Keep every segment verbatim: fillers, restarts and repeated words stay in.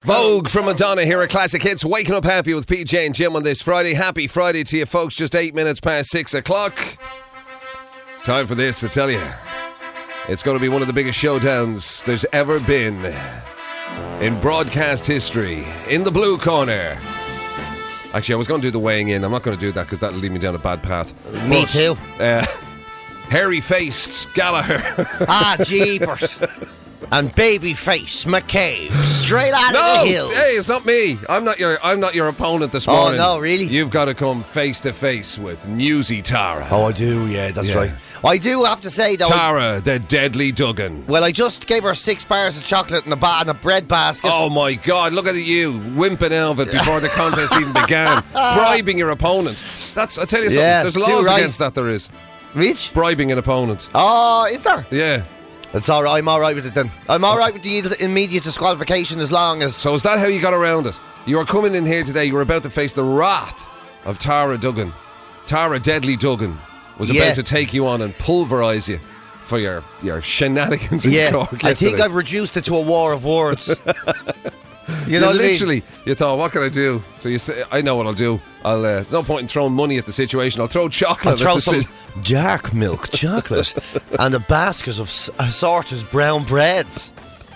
Vogue from Madonna here at Classic Hits. Waking up happy with P J and Jim on this Friday. Happy Friday to you folks. Just eight minutes past six o'clock. It's time for this, I tell you. It's going to be one of the biggest showdowns there's ever been in broadcast history. In the blue corner. Actually, I was going to do the weighing in. I'm not going to do that because that'll lead me down a bad path. Me but, too. Uh, hairy-faced Gallagher. Ah, jeepers. And baby-face McCabe. Straight out no, of the hills. Hey, it's not me. I'm not your I'm not your opponent this Oh, morning. no, really? You've got to come face-to-face with Newsy Tara. Oh, I do, yeah, that's Yeah. right. I do have to say, though... Tara, the deadly Duggan. Well, I just gave her six bars of chocolate and a, ba- and a bread basket. Oh, my God. Look at you, wimping out of it before the contest even began. Bribing your opponent. That's, I tell you something, Yeah, there's too laws right. against that, there is. Which? Bribing an opponent. Oh, is there? Yeah. It's all right. I'm all right with it then. I'm all right with the immediate disqualification as long as... So is that how you got around it? You are coming in here today, you were about to face the wrath of Tara Duggan. Tara Deadly Duggan was Yeah. about to take you on and pulverise you for your, your shenanigans in Yeah, Cork I think yesterday. I've reduced it to a war of words. You You know what I mean? literally, you thought, what can I do? So you say, I know what I'll do. I'll uh, no point in throwing money at the situation. I'll throw chocolate. I'll at throw the some si- dark milk chocolate and a basket of s- assorted brown breads.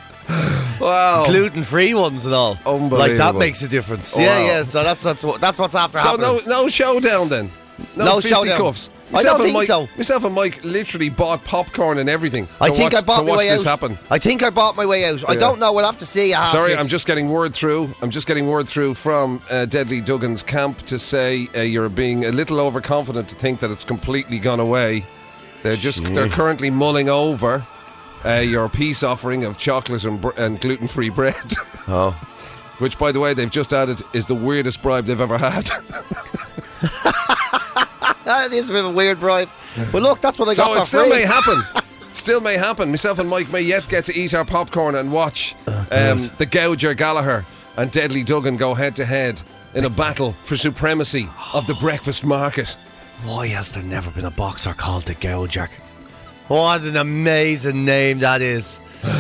Wow. Gluten-free ones and all. Unbelievable. Like, that makes a difference. Wow. Yeah, yeah, so that's that's what that's what's after So happening. no, no showdown then. No, No showdown. fisticuffs. I don't and think Mike, so. Myself and Mike literally bought popcorn and everything. I to think watch, I bought to my watch way this out. happen. I think I bought my way out. I Yeah. don't know. We'll have to see. at half Sorry, six. I'm just getting word through. I'm just getting word through from uh, Deadly Duggan's camp to say uh, you're being a little overconfident to think that it's completely gone away. They're just they're currently mulling over uh, your peace offering of chocolate and, br- and gluten-free bread. Oh. Which, by the way, they've just added is the weirdest bribe they've ever had. That is a bit of a weird bribe. But look, that's what I got So for it still free. may happen. Still may happen. Myself and Mike may yet get to eat our popcorn and watch um, the Gouger Gallagher and Deadly Duggan go head to head in a battle for supremacy of the breakfast market. Why has there never been a boxer called the Gouger? What an amazing name that is.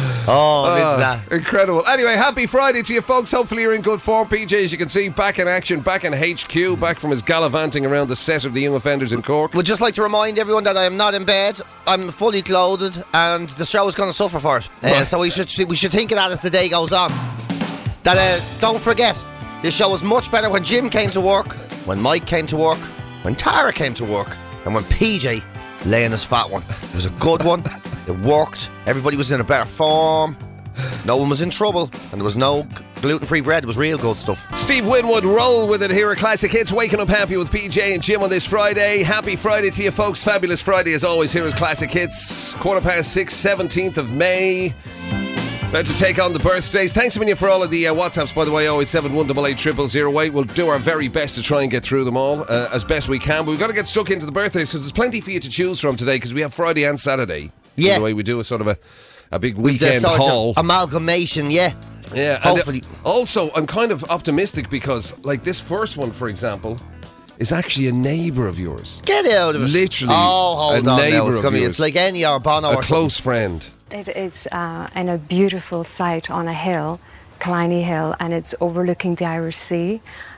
Oh, I'm into Ah, that. incredible. Anyway, happy Friday to you folks. Hopefully you're in good form. P J, as you can see, back in action, back in H Q, back from his gallivanting around the set of the Young Offenders in Cork. Would just like to remind everyone that I am not in bed. I'm fully clothed, and the show is going to suffer for it. Uh, Right. so we should we should think of that as the day goes on. That uh, don't forget, this show was much better when Jim came to work, when Mike came to work, when Tara came to work, and when P J lay in his fat one. It was a good one. It worked. Everybody was in a better form. No one was in trouble, and there was no gluten-free bread. It was real good stuff. Steve Winwood, roll with it here at Classic Hits. Waking up happy with P J and Jim on this Friday. Happy Friday to you folks. Fabulous Friday as always here at Classic Hits. Quarter past six, seventeenth of May. About to take on the birthdays. Thanks a million for all of the uh, WhatsApps, by the way. oh eight seven one eight eight zero zero zero eight. We'll do our very best to try and get through them all uh, as best we can. But we've got to get stuck into the birthdays because there's plenty for you to choose from today because we have Friday and Saturday. Yeah. The way we do a sort of a, a big The weekend sort of haul. amalgamation, yeah. Yeah, and Hopefully. uh, also, I'm kind of optimistic because, like, this first one, for example, is actually a neighbour of yours. Get out of it. Literally Oh, hold a on now. neighbour It's, of gonna be, yours. it's like any or Bono A or close friend. It is uh, in a beautiful site on a hill, Killiney Hill, and it's overlooking the Irish Sea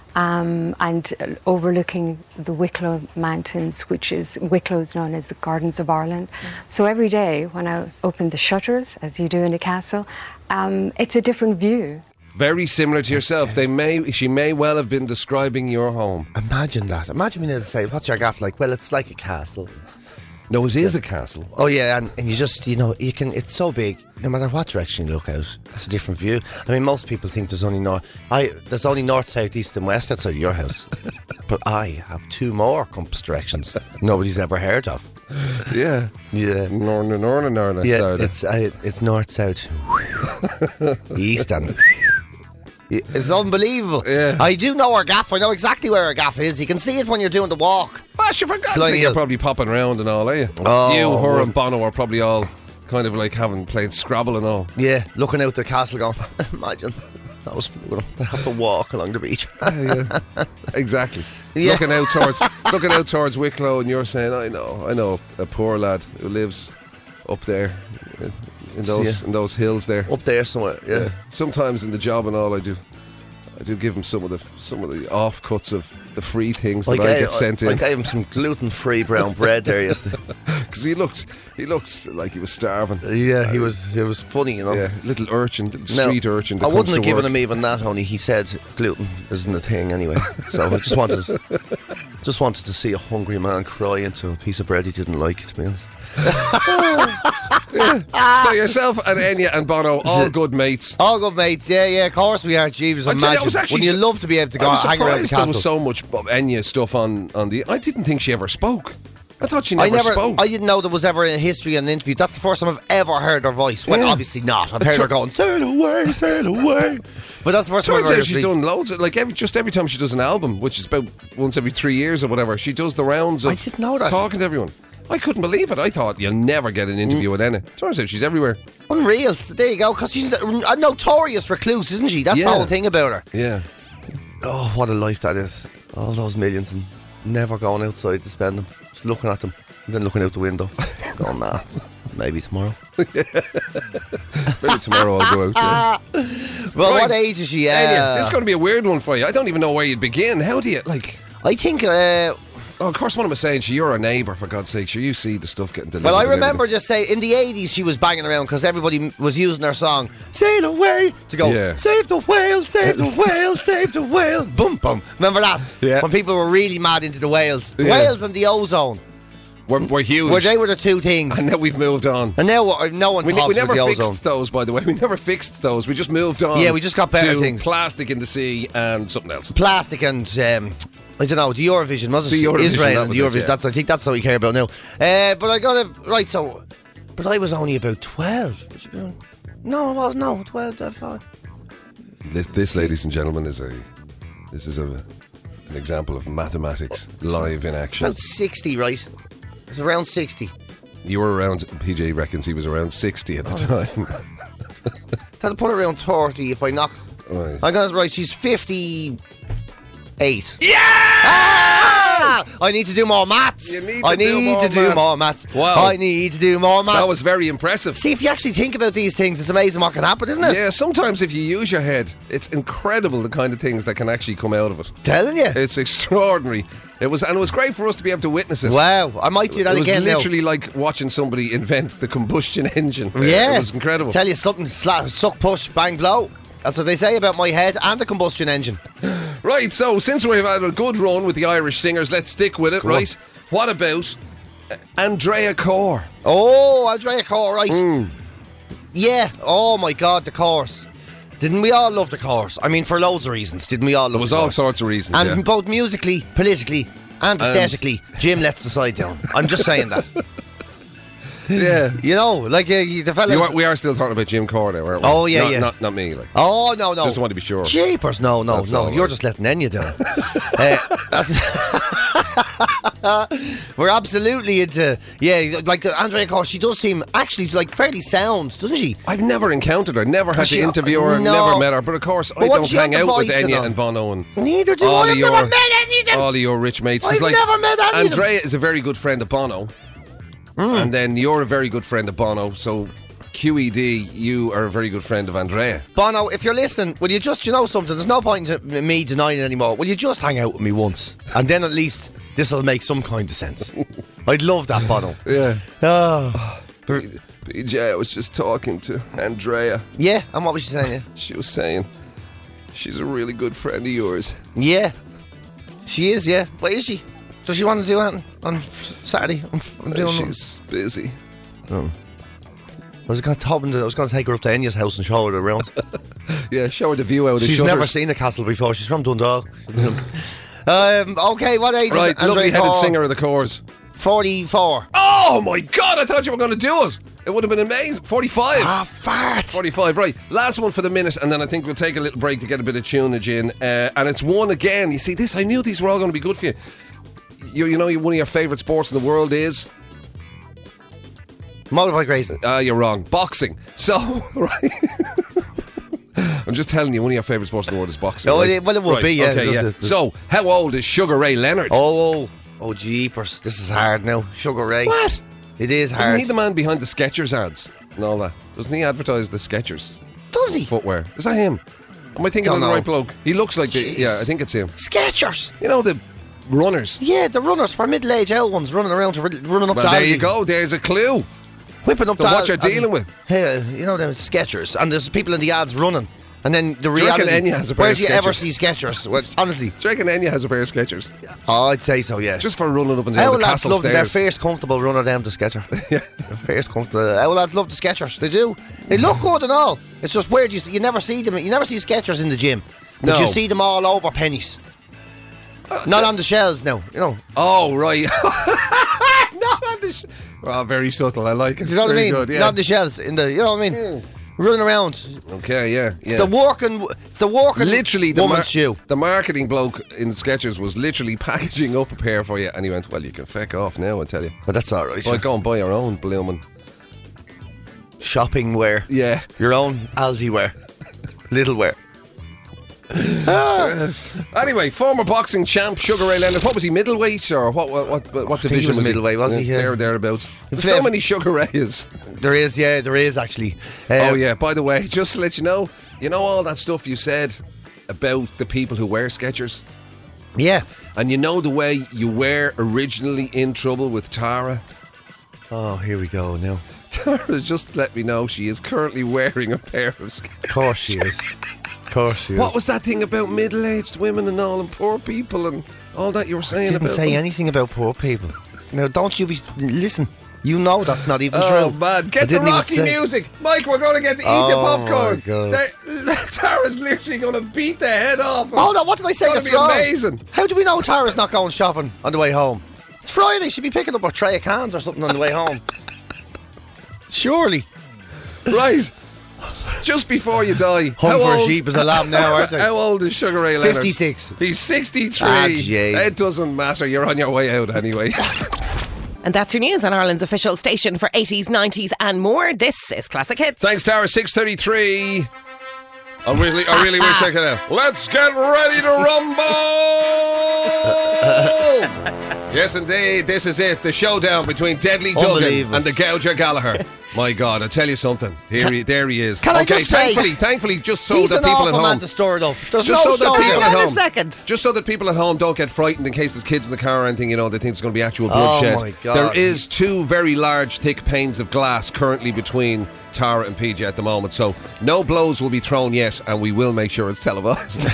um, and uh, overlooking the Wicklow Mountains, which is, Wicklow is known as the Gardens of Ireland. So every day when I open the shutters, as you do in a castle, um, it's a different view. Very similar to yourself. They may, she may well have been describing your home. Imagine that. Imagine being able to say, what's your gaff like? Well, it's like a castle. No, it is a castle. Oh, yeah, and, and you just, you know, you can, it's so big, no matter what direction you look out, it's a different view. I mean, most people think there's only north, I, there's only north, south, east and west outside your house. But I have two more compass directions nobody's ever heard of. Yeah. Yeah. Norna, Norna, Norna. Yeah, Sorry. it's, uh, it's north, south, east and... It's unbelievable. Yeah. I do know our gaff. I know exactly where our gaff is. You can see it when you're doing the walk. Ah, sure, for God's Killiney sake, you're Hill. probably popping around and all, are you? Oh, you, her well. and Bono are probably all kind of like having played Scrabble and all. Yeah, looking out the castle going, imagine. That was, you know, they have to walk along the beach. Yeah, exactly. Yeah. Looking out towards looking out towards Wicklow, and you're saying, "I know, I know, a poor lad who lives up there, in those Yeah. in those hills there. Up there somewhere, yeah. Yeah. Sometimes in the job and all, I do, I do give him some of the some of the offcuts of the free things that I, gave, get sent I, I in, gave him some gluten-free brown bread there yesterday. because he looked he looked like he was starving. Yeah, he was. It was funny, you know. Yeah, little urchin, little Now, street urchin. That I comes wouldn't have to given work. him even that, only he said gluten isn't a thing anyway. So I just wanted, just wanted to see a hungry man cry into a piece of bread he didn't like. To be honest. So yourself and Enya and Bono, all good mates. All good mates, yeah, yeah. Of course we are. Jeeves, I tell you, I imagine. was actually Wouldn't you su- love to be able to go I was hang around the surprised there castle? was so much Enya stuff on, on the. I didn't think she ever spoke. I thought she never, I never, spoke. I didn't know there was ever a history and an interview. That's the first time I've ever heard her voice. Well, Yeah. obviously not. I've heard her going, sail away, sail away. But that's the first time I've Turns heard out her she's speak. done loads of, like every, just every time she does an album, which is about once every three years or whatever, she does the rounds of I didn't know that. talking to everyone. I couldn't believe it. I thought you'll never get an interview with Enna. Turns out she's everywhere. Unreal. So there you go. Because she's a notorious recluse, isn't she? That's Yeah. the whole thing about her. Yeah. Oh, what a life that is. All those millions and never going outside to spend them. Just looking at them and then looking out the window. Going, nah, maybe tomorrow. Maybe tomorrow I'll go out. Yeah. Well, Right. what age is she? Uh, Enya, this is going to be a weird one for you. I don't even know where you'd begin. How do you, like... I think, uh, Oh, of course, what am I saying? You're a neighbour, for God's sake. Sure, you see the stuff getting delivered. well, I and remember everything. just say in the eighties she was banging around because everybody m- was using her song, Sail Away, to go, Yeah. save the whale, save the whale, save the whale, boom, boom. Remember that? Yeah. When people were really mad into the whales. Yeah. Whales and the ozone. We're, we're huge. Where they were the two things. And now we've moved on. And now uh, no one We, talks we never about the fixed ozone. those, by the way. We never fixed those. We just moved on. Yeah, we just got better to things. Plastic in the sea and something else. Plastic and um, I don't know, the Eurovision, was it? The Eurovision, Israel that and was the it, Eurovision. yeah. That's I think that's what we care about now. Uh, but I got it right. So, but I was only about twelve. No, I was no twelve. uh, five. This, this, ladies and gentlemen, is a this is a an example of mathematics live in action. About sixty, right? It was around sixty. You were around. P J reckons he was around sixty at the time. That'll put it around thirty if I knock. Right. I got it right. She's fifty-eight. Yeah! Ah! I need to do more maths. You need to I do need more to do maths. more maths. Wow. I need to do more maths. That was very impressive. See, if you actually think about these things, it's amazing what can happen, isn't it? Yeah, sometimes if you use your head, it's incredible the kind of things that can actually come out of it. Telling you. It's extraordinary. It was, and it was great for us to be able to witness it. Wow, I might do that it was again now. literally like watching somebody invent the combustion engine. Yeah, It was incredible. Tell you something: slap, suck, push, bang, blow. That's what they say about my head and the combustion engine. Right, so since we've had a good run with the Irish singers, let's stick with it, Go on. right? What about uh, Andrea Corr? Oh, Andrea Corr, right? Mm. Yeah. Oh my God, the chorus. Didn't we all love the chorus? I mean, for loads of reasons. Didn't we all love There was the all chorus? sorts of reasons. And yeah. both musically, politically, and aesthetically, Jim lets the side down. I'm just saying that. yeah. You know, like uh, you- the fellas. You are, we are still talking about Jim Corr now, aren't we? Oh, yeah, not, yeah. Not, not me. Like. Oh no no! Just want to be sure. Jeepers, no no That's no! all You're right. just letting Enya down. uh, that's We're absolutely into yeah. Like uh, Andrea Corr, she does seem actually like fairly sound, doesn't she? I've never encountered her, never had she- to interview her, no. never met her. But of course, But I what's don't she on hang The out with Voice and Enya all? and Bono and Neither do all I. of I've your, never met any of them. all of your rich mates. 'Cause I've like, never met any of them. Andrea is a very good friend of Bono, and then you're a very good friend of Bono. So Q E D, you are a very good friend of Andrea. Bono, if you're listening, will you just, you know something? There's no point in me denying it anymore. Will you just hang out with me once, and then at least this will make some kind of sense. I'd love that, Bono. Yeah. Oh. P J, I was just talking to Andrea. Yeah, and what was she saying? She was saying she's a really good friend of yours. Yeah, she is. Yeah, what is she? Does she want to do anything on Saturday? I'm, I'm doing. She's busy. I was going to I was going to take her up to Enya's house and show her around. Yeah, show her the view out of the She's shutters. never seen the castle before. She's from Dundalk. um, okay, what age Right, is Andrea lovely-headed Corr? singer of the Corrs. forty-four. Oh my God! I thought you were going to do it. It would have been amazing. Forty-five. Ah, fart. Forty-five. Right. Last one for the minute, and then I think we'll take a little break to get a bit of tunage in. Uh, and it's one again. You see this? I knew these were all going to be good for you. You, you know, one of your favourite sports in the world is. Motorbike racing. Ah, uh, you're wrong. Boxing. So, right. I'm just telling you, one of your favourite sports in the world is boxing. Oh, right? it- well, it would Right, be, yeah. Okay, It yeah. does- it does. So, how old is Sugar Ray Leonard? Oh, oh, oh, jeepers. This is hard now. Sugar Ray. What? It is Isn't hard. he the man behind the Skechers ads? and all that. Doesn't he advertise the Skechers Does he? footwear? Is that him? Am I thinking Don't of the know. right bloke? He looks like the. Jeez. Yeah, I think it's him. Skechers. You know the runners. Yeah, the runners for middle-aged L ones running around to running up Well, to there Aldi. you go. There's a clue. Whipping up So to what Aldi you're dealing and- with. Hey, you know the Skechers, and there's people in the ads running, and then the you reckon reality. Enya has a pair where of do you ever Skechers? see Skechers? Well, honestly, Do you reckon Enya has a pair of Skechers? oh, I'd say so. Yeah. Just for running up and down Our the lads castle love them. They're stairs. fierce comfortable running down the Sketcher. yeah. They're fierce comfortable. Our lads love the Skechers. They do. They look good and all. It's just weird. You, see, you never see them. You never see Skechers in the gym. But No. you see them all over pennies. Not on the shelves now. You know. Oh, right. Not on the sh- well, very subtle. I like it. You know what I Very mean? Good, yeah. Not on the shelves. In the. You know what I mean? Running around. Okay, yeah. It's yeah. the working. It's the working. Literally, the, woman's mar- shoe. the marketing bloke in Skechers was literally packaging up a pair for you, and he went, "Well, you can feck off now, I tell you. But that's all right. Well, go and buy your own blooming." Shopping wear. Yeah. Your own Aldi wear. Little wear. Anyway, former boxing champ Sugar Ray Leonard. What was he, middleweight or what? What? What, what he division was middleweight, was he? Yeah. There or thereabouts. There's Flav- so many Sugar Rays. There is, yeah, there is actually. Uh, Oh yeah. By the way, just to let you know, you know all that stuff you said about the people who wear Skechers, Yeah. and you know the way you were originally in trouble with Tara. Oh, here we go now. Tara just let me know she is currently wearing a pair of Skechers. Of course she is. Of course she is. What was that thing about middle-aged women and all, and poor people and all that you were saying I didn't about say them? anything about poor people. Now, don't you be... Listen, you know that's not even Oh true. man, I get the didn't even Rocky say- music, Mike. We're going to get to eat Oh, your popcorn. my God. They- Tara's literally going to beat the head off. Oh, no, what did I say? It's That's gonna be wrong. amazing. How do we know Tara's not going shopping on the way home? It's Friday. She'd be picking up a tray of cans or something on the way home. Surely. Right, just before you die, Hung how for a old- sheep is a lamb now, aren't they? How old is Sugar Ray Leonard? fifty-six. He's sixty-three. Ah, jeez. It doesn't matter. You're on your way out anyway. And that's your news on Ireland's official station for eighties, nineties and more. This is Classic Hits. Thanks, Tara. six thirty-three. I really, I really wish I could have. Let's get ready to rumble! Yes, indeed. This is it. The showdown between Deadly Duggan Unbelievable. and the Gouger Gallagher. My God, I tell you something. Here, he, there he is. Can I okay, just say- thankfully, thankfully, just so He's that an people awful at man home, to stir it up. There's just no so that showdown. people Hang at on a home, second. just so that people at home don't get frightened in case there's kids in the car or anything. You know, they think it's going to be actual bloodshed. Oh, my God. There is two very large, thick panes of glass currently between Tara and P J at the moment, so no blows will be thrown yet, and we will make sure it's televised.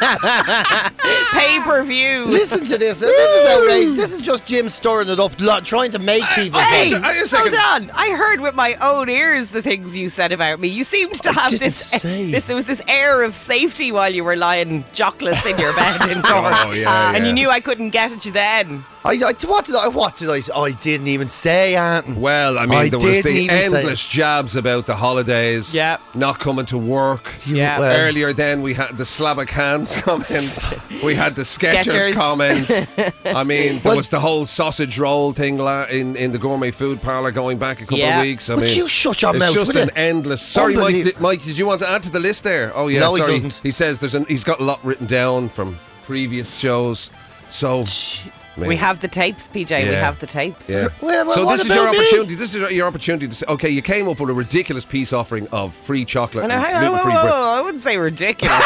Pay per view. Listen to this. This is outrageous. This is just Jim stirring it up, lo- trying to make people Hey, think. Hang on a hold second. on. I heard with my own ears the things you said about me. You seemed to have didn't this, say. this. There was this air of safety while you were lying jockless in your bed in Cork. Oh, yeah, And yeah. you knew I couldn't get at you then. I, I, what did I? What did I? I didn't even say anything. Well, I mean, I there was didn't the even say endless jabs about the holidays, Yeah. not coming to work. Yeah. well- Earlier then, we had the Slavic Hands comments. We had the Skechers, Skechers. comments. I mean, there Well- was the whole sausage roll thing la- in, in the gourmet food parlour going back a couple Yeah. of weeks. I Would mean, you shut your it's mouth, just will an you? endless. Sorry, Mike. Unbelie- Did, Mike, did you want to add to the list there? Oh yeah, No, he sorry. doesn't. He says there's an. He's got a lot written down from previous shows. So We man. have the tapes, P J. We Yeah. have the tapes. Yeah. Well, well, so what this is your about me? opportunity. This is your opportunity to say, okay, you came up with a ridiculous peace offering of free chocolate No, and hang on, whoa, gluten-free whoa, bread. whoa, I wouldn't say ridiculous.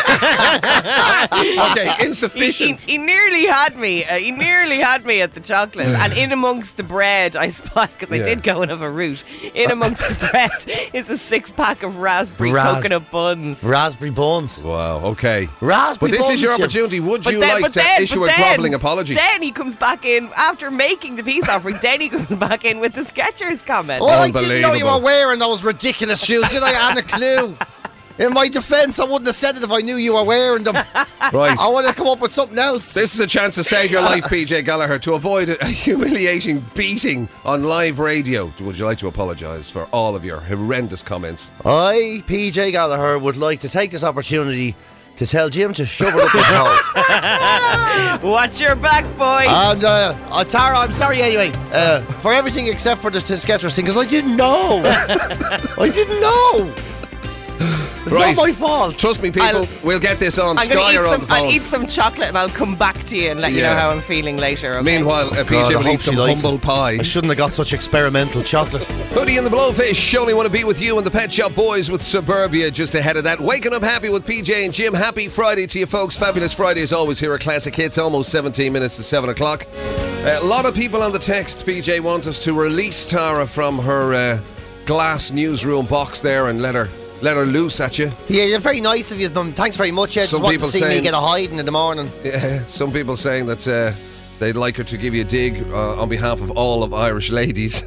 Okay, he, he, insufficient. he nearly had me. Uh, he nearly had me at the chocolate, and in amongst the bread, I spot because I Yeah. did go another route. In amongst the bread is a six pack of raspberry Ras- coconut buns. Raspberry buns. Wow. Okay. Raspberry But this buns. is your Jim. opportunity. Would But you then, like but to then, issue but a then, grovelling apology? Then he comes back in after making the peace offering. Then he comes back in with the Skechers comment. Oh, I didn't know you Unbelievable. were wearing those ridiculous shoes. Did I? I had a clue. In my defence, I wouldn't have said it if I knew you were wearing them. Right. I want to come up with something else. This is a chance to save your life, P J Gallagher, to avoid a humiliating beating on live radio. Would you like to apologise for all of your horrendous comments? I, P J Gallagher, would like to take this opportunity to tell Jim to shove it up his hole. Watch your back, boy. And, uh, uh, Tara, I'm sorry anyway, uh, for everything except for the, the Skechers thing, because I didn't know. I didn't know. It's Right. not my fault. Trust me, people, I'll- we'll get this on I'm going Sky to or eat on some. the I'll phone. eat some chocolate and I'll come back to you and let you Yeah. know how I'm feeling later. Okay? Meanwhile, uh, P J God, I will hope eat some she likes humble it. pie. I shouldn't have got such experimental chocolate. Hoodie and the Blowfish only want to be with you and the Pet Shop Boys with Suburbia just ahead of that. Waking up happy with P J and Jim. Happy Friday to you folks. Fabulous Friday as always here at Classic Hits. Almost seventeen minutes to seven o'clock. Uh, a lot of people on the text, P J, want us to release Tara from her uh, glass newsroom box there and let her let her loose at you. Yeah, you're very nice of you. Done. Thanks very much. Yeah, Some just want to people see me saying- get a hiding in the morning. Yeah, some people saying that uh, they'd like her to give you a dig uh, on behalf of all of Irish ladies.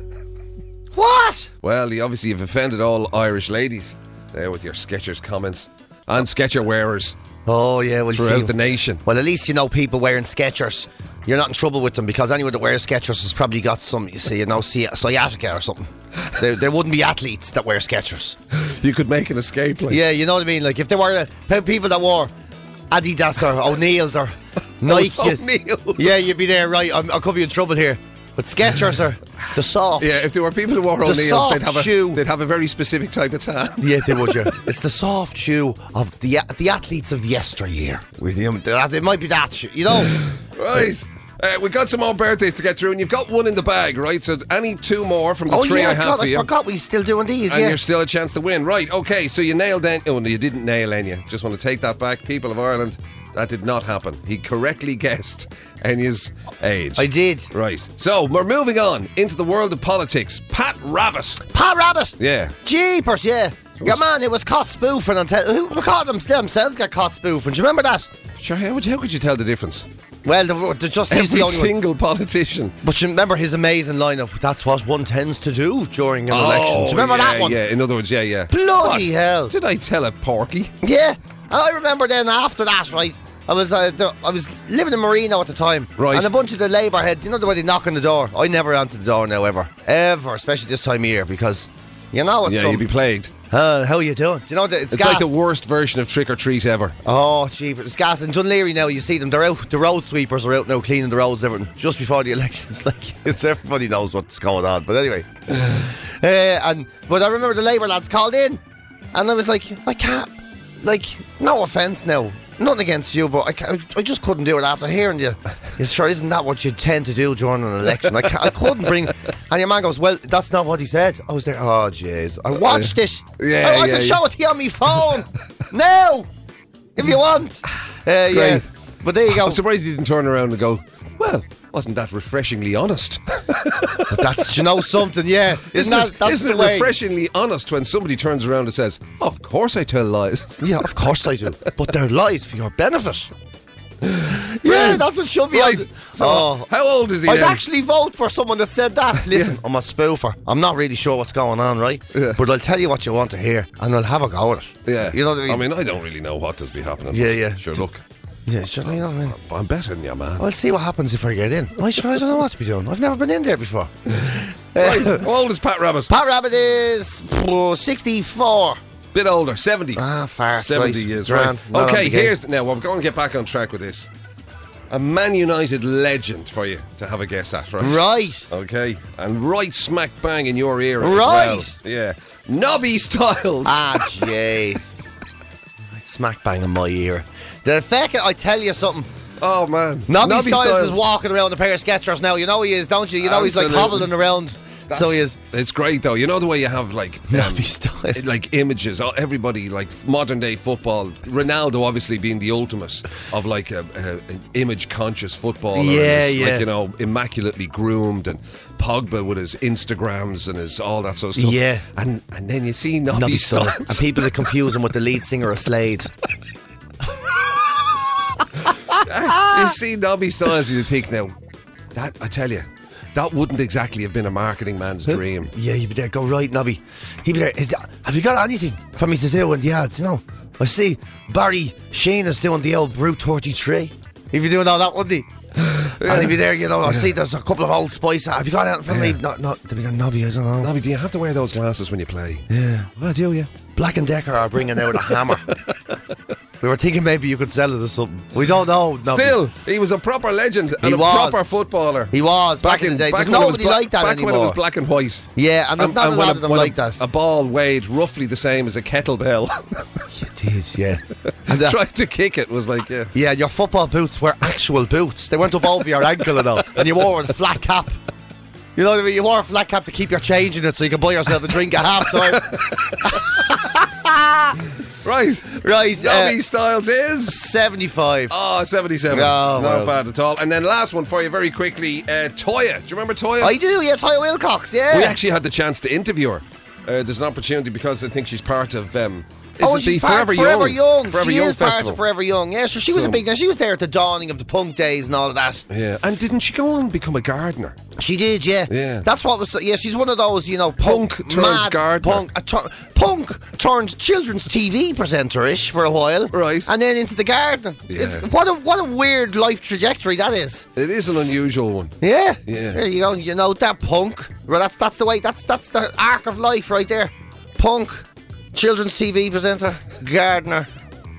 What? Well, you obviously have offended all Irish ladies there with your Skechers comments and Sketcher wearers Oh yeah, well throughout see. the nation. Well, at least you know people wearing Skechers. You're not in trouble with them because anyone that wears Skechers has probably got some, you see, you know, sci- sciatica or something. there, there wouldn't be athletes that wear Skechers. You could make an escape. Like. Yeah, you know what I mean. Like if there were uh, pe- people that wore Adidas or O'Neill's or Nike, O'Neill's. yeah, you'd be there, right? I'm, I could be in trouble here. But Skechers are the soft. Yeah, if there were people who wore The O'Neill's, soft they'd have, a, shoe. they'd have a very specific type of tan. Yeah, they would. Yeah, it's the soft shoe of the the athletes of yesteryear. With them, that- it might be that shoe, you know. Right. Uh, we've got some more birthdays to get through, and you've got one in the bag, right? So any two more from the Oh three yeah, I have God, for I you. forgot we still doing these. And yeah, you're still a chance to win. Right, okay, so you nailed Enya. Oh, no, you didn't nail Enya. Just want to take that back. People of Ireland, that did not happen. He correctly guessed Enya's age. I did. Right, so we're moving on into the world of politics. Pat Rabbit. Pat Rabbit. Yeah. Jeepers, yeah. Your man, it was caught spoofing on te- who caught them themselves got caught spoofing. Do you remember that? Sure, how, would you, how could you tell the difference? Well, the, the, just he's Every the only one. single politician. But you remember his amazing line of "That's what one tends to do during an election." Do you remember Oh, yeah, that one? Yeah, in other words, yeah, yeah. Bloody What? hell! Did I tell a porky? Yeah, I remember then after that, right? I was uh, the, I was living in Marino at the time, Right. And a bunch of the Labour heads, you know the way they knock on the door. I never answered the door now ever, ever, especially this time of year because you know it's Yeah, some, you'd be plagued. uh, how you doing? Do you know the, it's, It's gas. like the worst version of Trick or Treat ever. Oh, gee, it's gas in Dunleary now. You see them; they're out. The road sweepers are out now, cleaning the roads, and everything. Just before the elections, like it's everybody knows what's going on. But anyway, uh, and but I remember the Labour lads called in, and I was like, I can't. Like, no offence now, nothing against you, but I, can't, I just couldn't do it after hearing you. You sure isn't that what you tend to do during an election? I, can't, I couldn't bring. And your man goes, well, that's not what he said. I was there. Oh, jeez, I watched it. Yeah, I, I yeah, can yeah. show it to you on my phone now. If you want. Uh, yeah. Great. But there you go. I'm surprised he didn't turn around and go, well, wasn't that refreshingly honest? But that's, you know something, yeah. Isn't, Isn't that, it, that's isn't the it way. refreshingly honest when somebody turns around and says, of course I tell lies? Yeah, of course I do. But they're lies for your benefit. Yeah, Brilliant. that's what should be. Right. on the- So, oh. how old is he I'd now? actually vote for someone that said that. Listen, Yeah. I'm a spoofer. I'm not really sure what's going on, right? Yeah. But I'll tell you what you want to hear, and I'll have a go at it. Yeah. You know what I mean? I mean, I don't really know what does be happening. Yeah, yeah. Sure, look. Yeah, sure, you know what I mean? I'm betting you, man. I'll see what happens if I get in. I sure I don't know what to be doing. I've never been in there before. Right. Uh, How old is Pat Rabbit? Pat Rabbit is oh, sixty-four. Bit older, seventy. Ah, far. seventy right. years, right. Grand. Not on Okay, the game. here's now. We're going to get back on track with this. A Man United legend for you to have a guess at, right? Right. Okay, and right smack bang in your ear as Right. well. Yeah. Nobby Styles. Ah, jeez. Smack bang in my ear. The feck, I tell you something. Oh, man. Nobby, Styles, is walking around a pair of Skechers now. You know he is, don't you? You know he's like Absolutely. hobbling around. So he is. It's great, though. You know the way you have, like... um, Nobby Styles. Like images, oh, everybody, like modern day football. Ronaldo, obviously, being the ultimate of like a, a, an image conscious footballer. Yeah, and his, yeah. Like, you know, immaculately groomed, and Pogba with his Instagrams and his all that sort of stuff. Yeah. And and then you see Nobby, Nobby Styles. Styles. And people that confuse him with the lead singer of Slade. You see Nobby Styles, you think now, that, I tell you, that wouldn't exactly have been a marketing man's dream. Yeah, he'd be there. Go right, Nobby. He'd be there. Is that, have you got anything for me to do in the ads? You know, I see Barry Sheen is doing the old Brute thirty-three. He'd be doing all that, wouldn't he? And he'd be there, you know. I see there's a couple of Old Spice. Have you got anything for me? Yeah. Not, not. They'd be going, Nobby, I don't know. Nobby, do you have to wear those glasses when you play? Yeah. Well, do you? Black and Decker are bringing out a hammer. We were thinking maybe you could sell it or something. We don't know. No. Still, he was a proper legend and He a was. proper footballer. He was back, in the day. back There's when it was nobody bla- like that back anymore. when it was black and white. Yeah, and there's not a when lot of them when like a, that. A ball weighed roughly the same as a kettlebell. It is, yeah. And, uh, Trying to kick it was like, yeah. yeah, your football boots were actual boots. They went up over your ankle and all. And you wore a flat cap. You know what I mean? You wore a flat cap to keep your change in it so you could buy yourself a drink at half time. Right. Right. Nobby Uh, Styles is... seventy-five. Oh, seventy-seven. Oh, Not well. bad at all. And then last one for you very quickly. Uh, Toya. Do you remember Toya? I do, yeah, Toya Wilcox, yeah. We actually had the chance to interview her. Uh, there's an opportunity because I think she's part of... Um, is Oh, it she's the part Forever, Forever Young? Young. Forever she Young is part Festival. of Forever Young. Yeah, so she was So- a big. She was there at the dawning of the punk days and all of that. Yeah. And didn't she go on and become a gardener? She did, yeah. Yeah. That's what was. Yeah, she's one of those, you know, punk, Punk turns mad gardener. Punk, a tur- punk turned children's T V presenter-ish for a while, Right. And then into the garden. Yeah. It's what a what a weird life trajectory that is. It is an unusual one. Yeah. Yeah. There you go. You know that punk. Well, that's that's the way. That's that's the arc of life right there. Punk, children's T V presenter, gardener,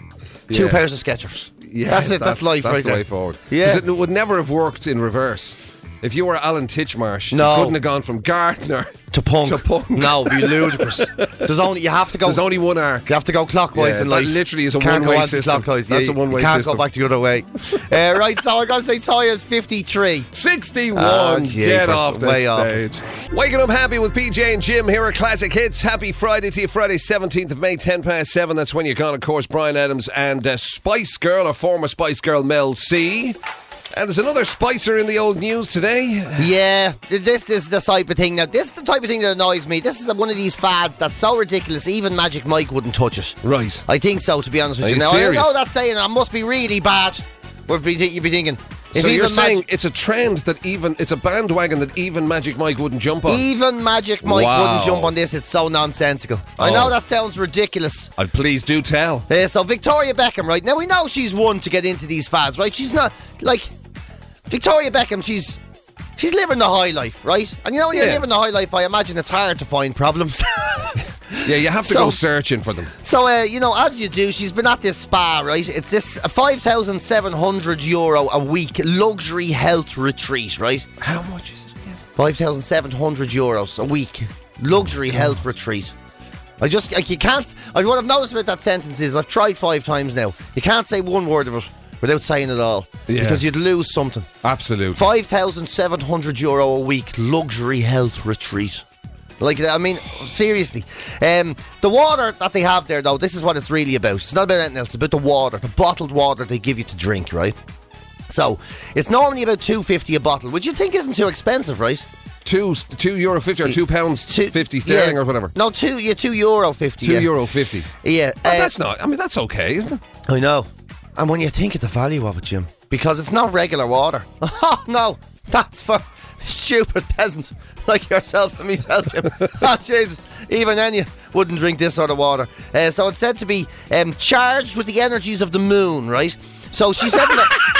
two Yeah. pairs of Skechers. Yeah, that's it. That's, life that's right the there. way forward. Yeah. 'Cause it would never have worked in reverse. If you were Alan Titchmarsh, No. you couldn't have gone from gardener To punk. To punk. No, it'd be ludicrous. There's only you have to go. There's only one arc. You have to go clockwise Yeah, in that life. literally is a Can't go one-way anti-clockwise. system. That's Yeah, a one-way you can't system. go back the other way. uh, right, so I gotta say Toya's fifty-three. sixty-one. Oh, Get jeepers, off the way off. stage. Waking up happy with P J and Jim here at Classic Hits. Happy Friday to you. Friday, seventeenth of May, ten past seven. That's when you're gone, of course. Brian Adams and uh, Spice Girl, or former Spice Girl Mel C. And there's another Spicer in the old news today. Yeah, this is the type of thing. Now, this is the type of thing that annoys me. This is one of these fads that's so ridiculous, even Magic Mike wouldn't touch it. Right. I think so, to be honest with Are you. you Now, serious? I know that's saying it must be really bad. Would be you'd be thinking. If So you're even saying Magic, it's a trend that even, it's a bandwagon that even Magic Mike wouldn't jump on? even Magic Mike Wow. wouldn't jump on this, it's so nonsensical. I Oh. know that sounds ridiculous. Uh, please do tell. Uh, so Victoria Beckham, right? Now we know she's one to get into these fads, right? She's not like Victoria Beckham. She's she's living the high life, right? And you know when you're Yeah. living the high life, I imagine it's hard to find problems. Yeah, you have to So- go searching for them. So uh, you know, as you do, she's been at this spa, right? It's this five thousand seven hundred euro a week luxury health retreat, right? How much is it? Five thousand seven hundred euros a week luxury health retreat. I just like you can't. I, what I've noticed about that sentence is I've tried five times now. You can't say one word of it without saying it all, Yeah. because you'd lose something. Absolutely. Five thousand seven hundred euro a week luxury health retreat. Like, I mean, seriously. Um, the water that they have there, though, this is what it's really about. It's not about anything else. It's about the water, the bottled water they give you to drink, right? So it's normally about two fifty a bottle, which you think isn't too expensive, right? Two, two euro fifty or two pounds Two- fifty sterling yeah. or whatever. No, two, yeah, two euro fifty. Two yeah. euro fifty. Yeah, Oh, uh, that's not. I mean, that's okay, isn't it? I know. And when you think of the value of it, Jim, because it's not regular water. Oh, no, that's for stupid peasants like yourself and myself, Jim. Oh, Jesus. Even then you wouldn't drink this sort of water. Uh, so it's said to be um, charged with the energies of the moon, right? So she said...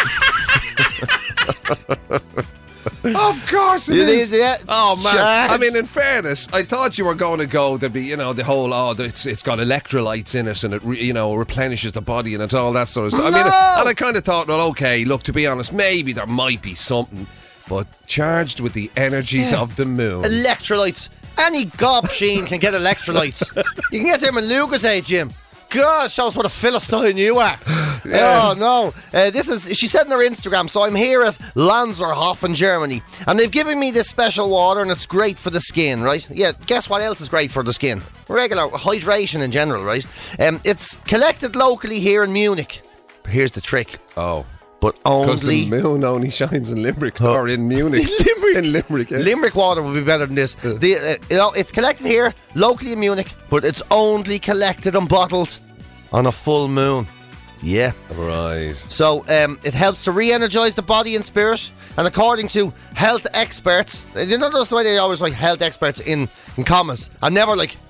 Of course it, It is. is, yeah. Oh man! Charged. I mean, in fairness, I thought you were going to go. There'd be, you know, the whole oh, it's it's got electrolytes in it, and it, re, you know, replenishes the body, and it's all that sort of stuff. I mean, No. and I kind of thought, well, okay, look, to be honest, maybe there might be something, but charged with the energies of the moon. Electrolytes. Any gobsheen can get electrolytes. You can get them in Lucasade, Jim. God, shows what a Philistine you are. Yeah. Oh, no. Uh, this is, she said on her Instagram, so I'm here at Lanzerhof in Germany, and they've given me this special water, and it's great for the skin, right? Yeah, guess what else is great for the skin? Regular hydration in general, right? Um, it's collected locally here in Munich. Here's the trick. Oh, But because the only... moon only shines in Limerick or in Munich. Limerick. In Limerick. Yeah. Limerick water would be better than this. The, uh, you know, it's collected here, locally in Munich, but it's only collected and bottled on a full moon. Yeah. Right. So um, it helps to re-energise the body and spirit. And according to health experts, you know that's the way they always like health experts in, in commas, and never like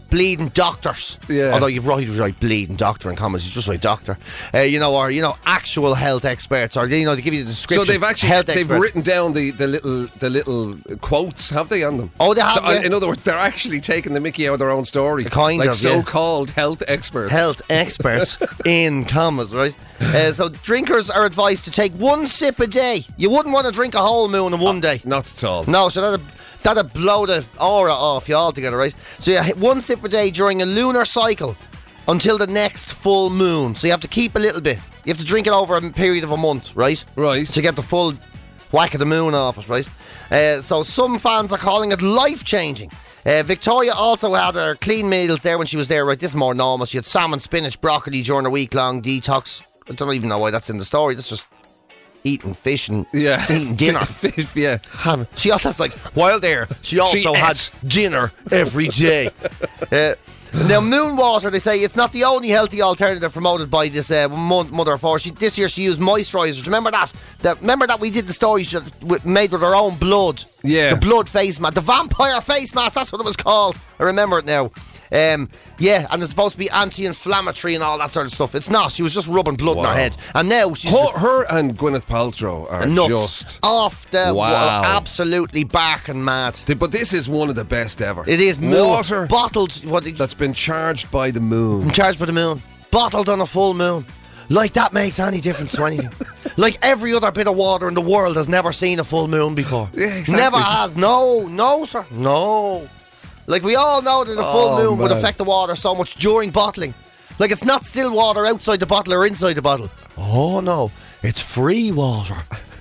bleeding doctors. Yeah. Although you write, write bleeding doctor in commas, you just write doctor. Uh, you know, or, you know, actual health experts, or, you know, they give you the description. So they've actually health they've experts. written down the, the little the little quotes, have they, on them? Oh, they have, So, uh, yeah. in other words, they're actually taking the mickey out of their own story. Kind like of, yeah. so-called health experts. Health experts in commas, right? Uh, so drinkers are advised to take one sip a day. You wouldn't want to drink a whole moon in one day. Not at all. No, so that'd, that'd blow the aura off you altogether, right? So you hit one sip a day during a lunar cycle until the next full moon. So you have to keep a little bit. You have to drink it over a period of a month, right? Right. To get the full whack of the moon off it, right? Uh, so some fans are calling it life-changing. Uh, Victoria also had her clean meals there when she was there, right? This is more normal. She had salmon, spinach, broccoli during a week-long detox. I don't even know why that's in the story. That's just eating fish and Yeah. eating dinner. Fish, yeah. Ham. She also like while there, she also She had ate. dinner every day. uh, now, moon water, they say it's not the only healthy alternative promoted by this uh, mon- mother of four. She, this year she used moisturisers. Remember that? that? Remember that we did the story she, with, made with her own blood. Yeah. The blood face mask, the vampire face mask. That's what it was called. I remember it now. Um, yeah, and it's supposed to be anti-inflammatory and all that sort of stuff. It's not. She was just rubbing blood in Wow. her head, and now she's Her, her and Gwyneth Paltrow are nuts just. off the Wow. absolutely barking mad. Th- But this is one of the best ever. It is moon, water bottled. What? that's been charged by the moon. Charged by the moon, bottled on a full moon. Like that makes any difference to anything. Like every other bit of water in the world has never seen a full moon before. Yeah, exactly. Never has. No, no, sir, no. Like we all know that a full Oh, moon would man. affect the water so much during bottling. Like it's not still water outside the bottle or inside the bottle. Oh no, it's free water.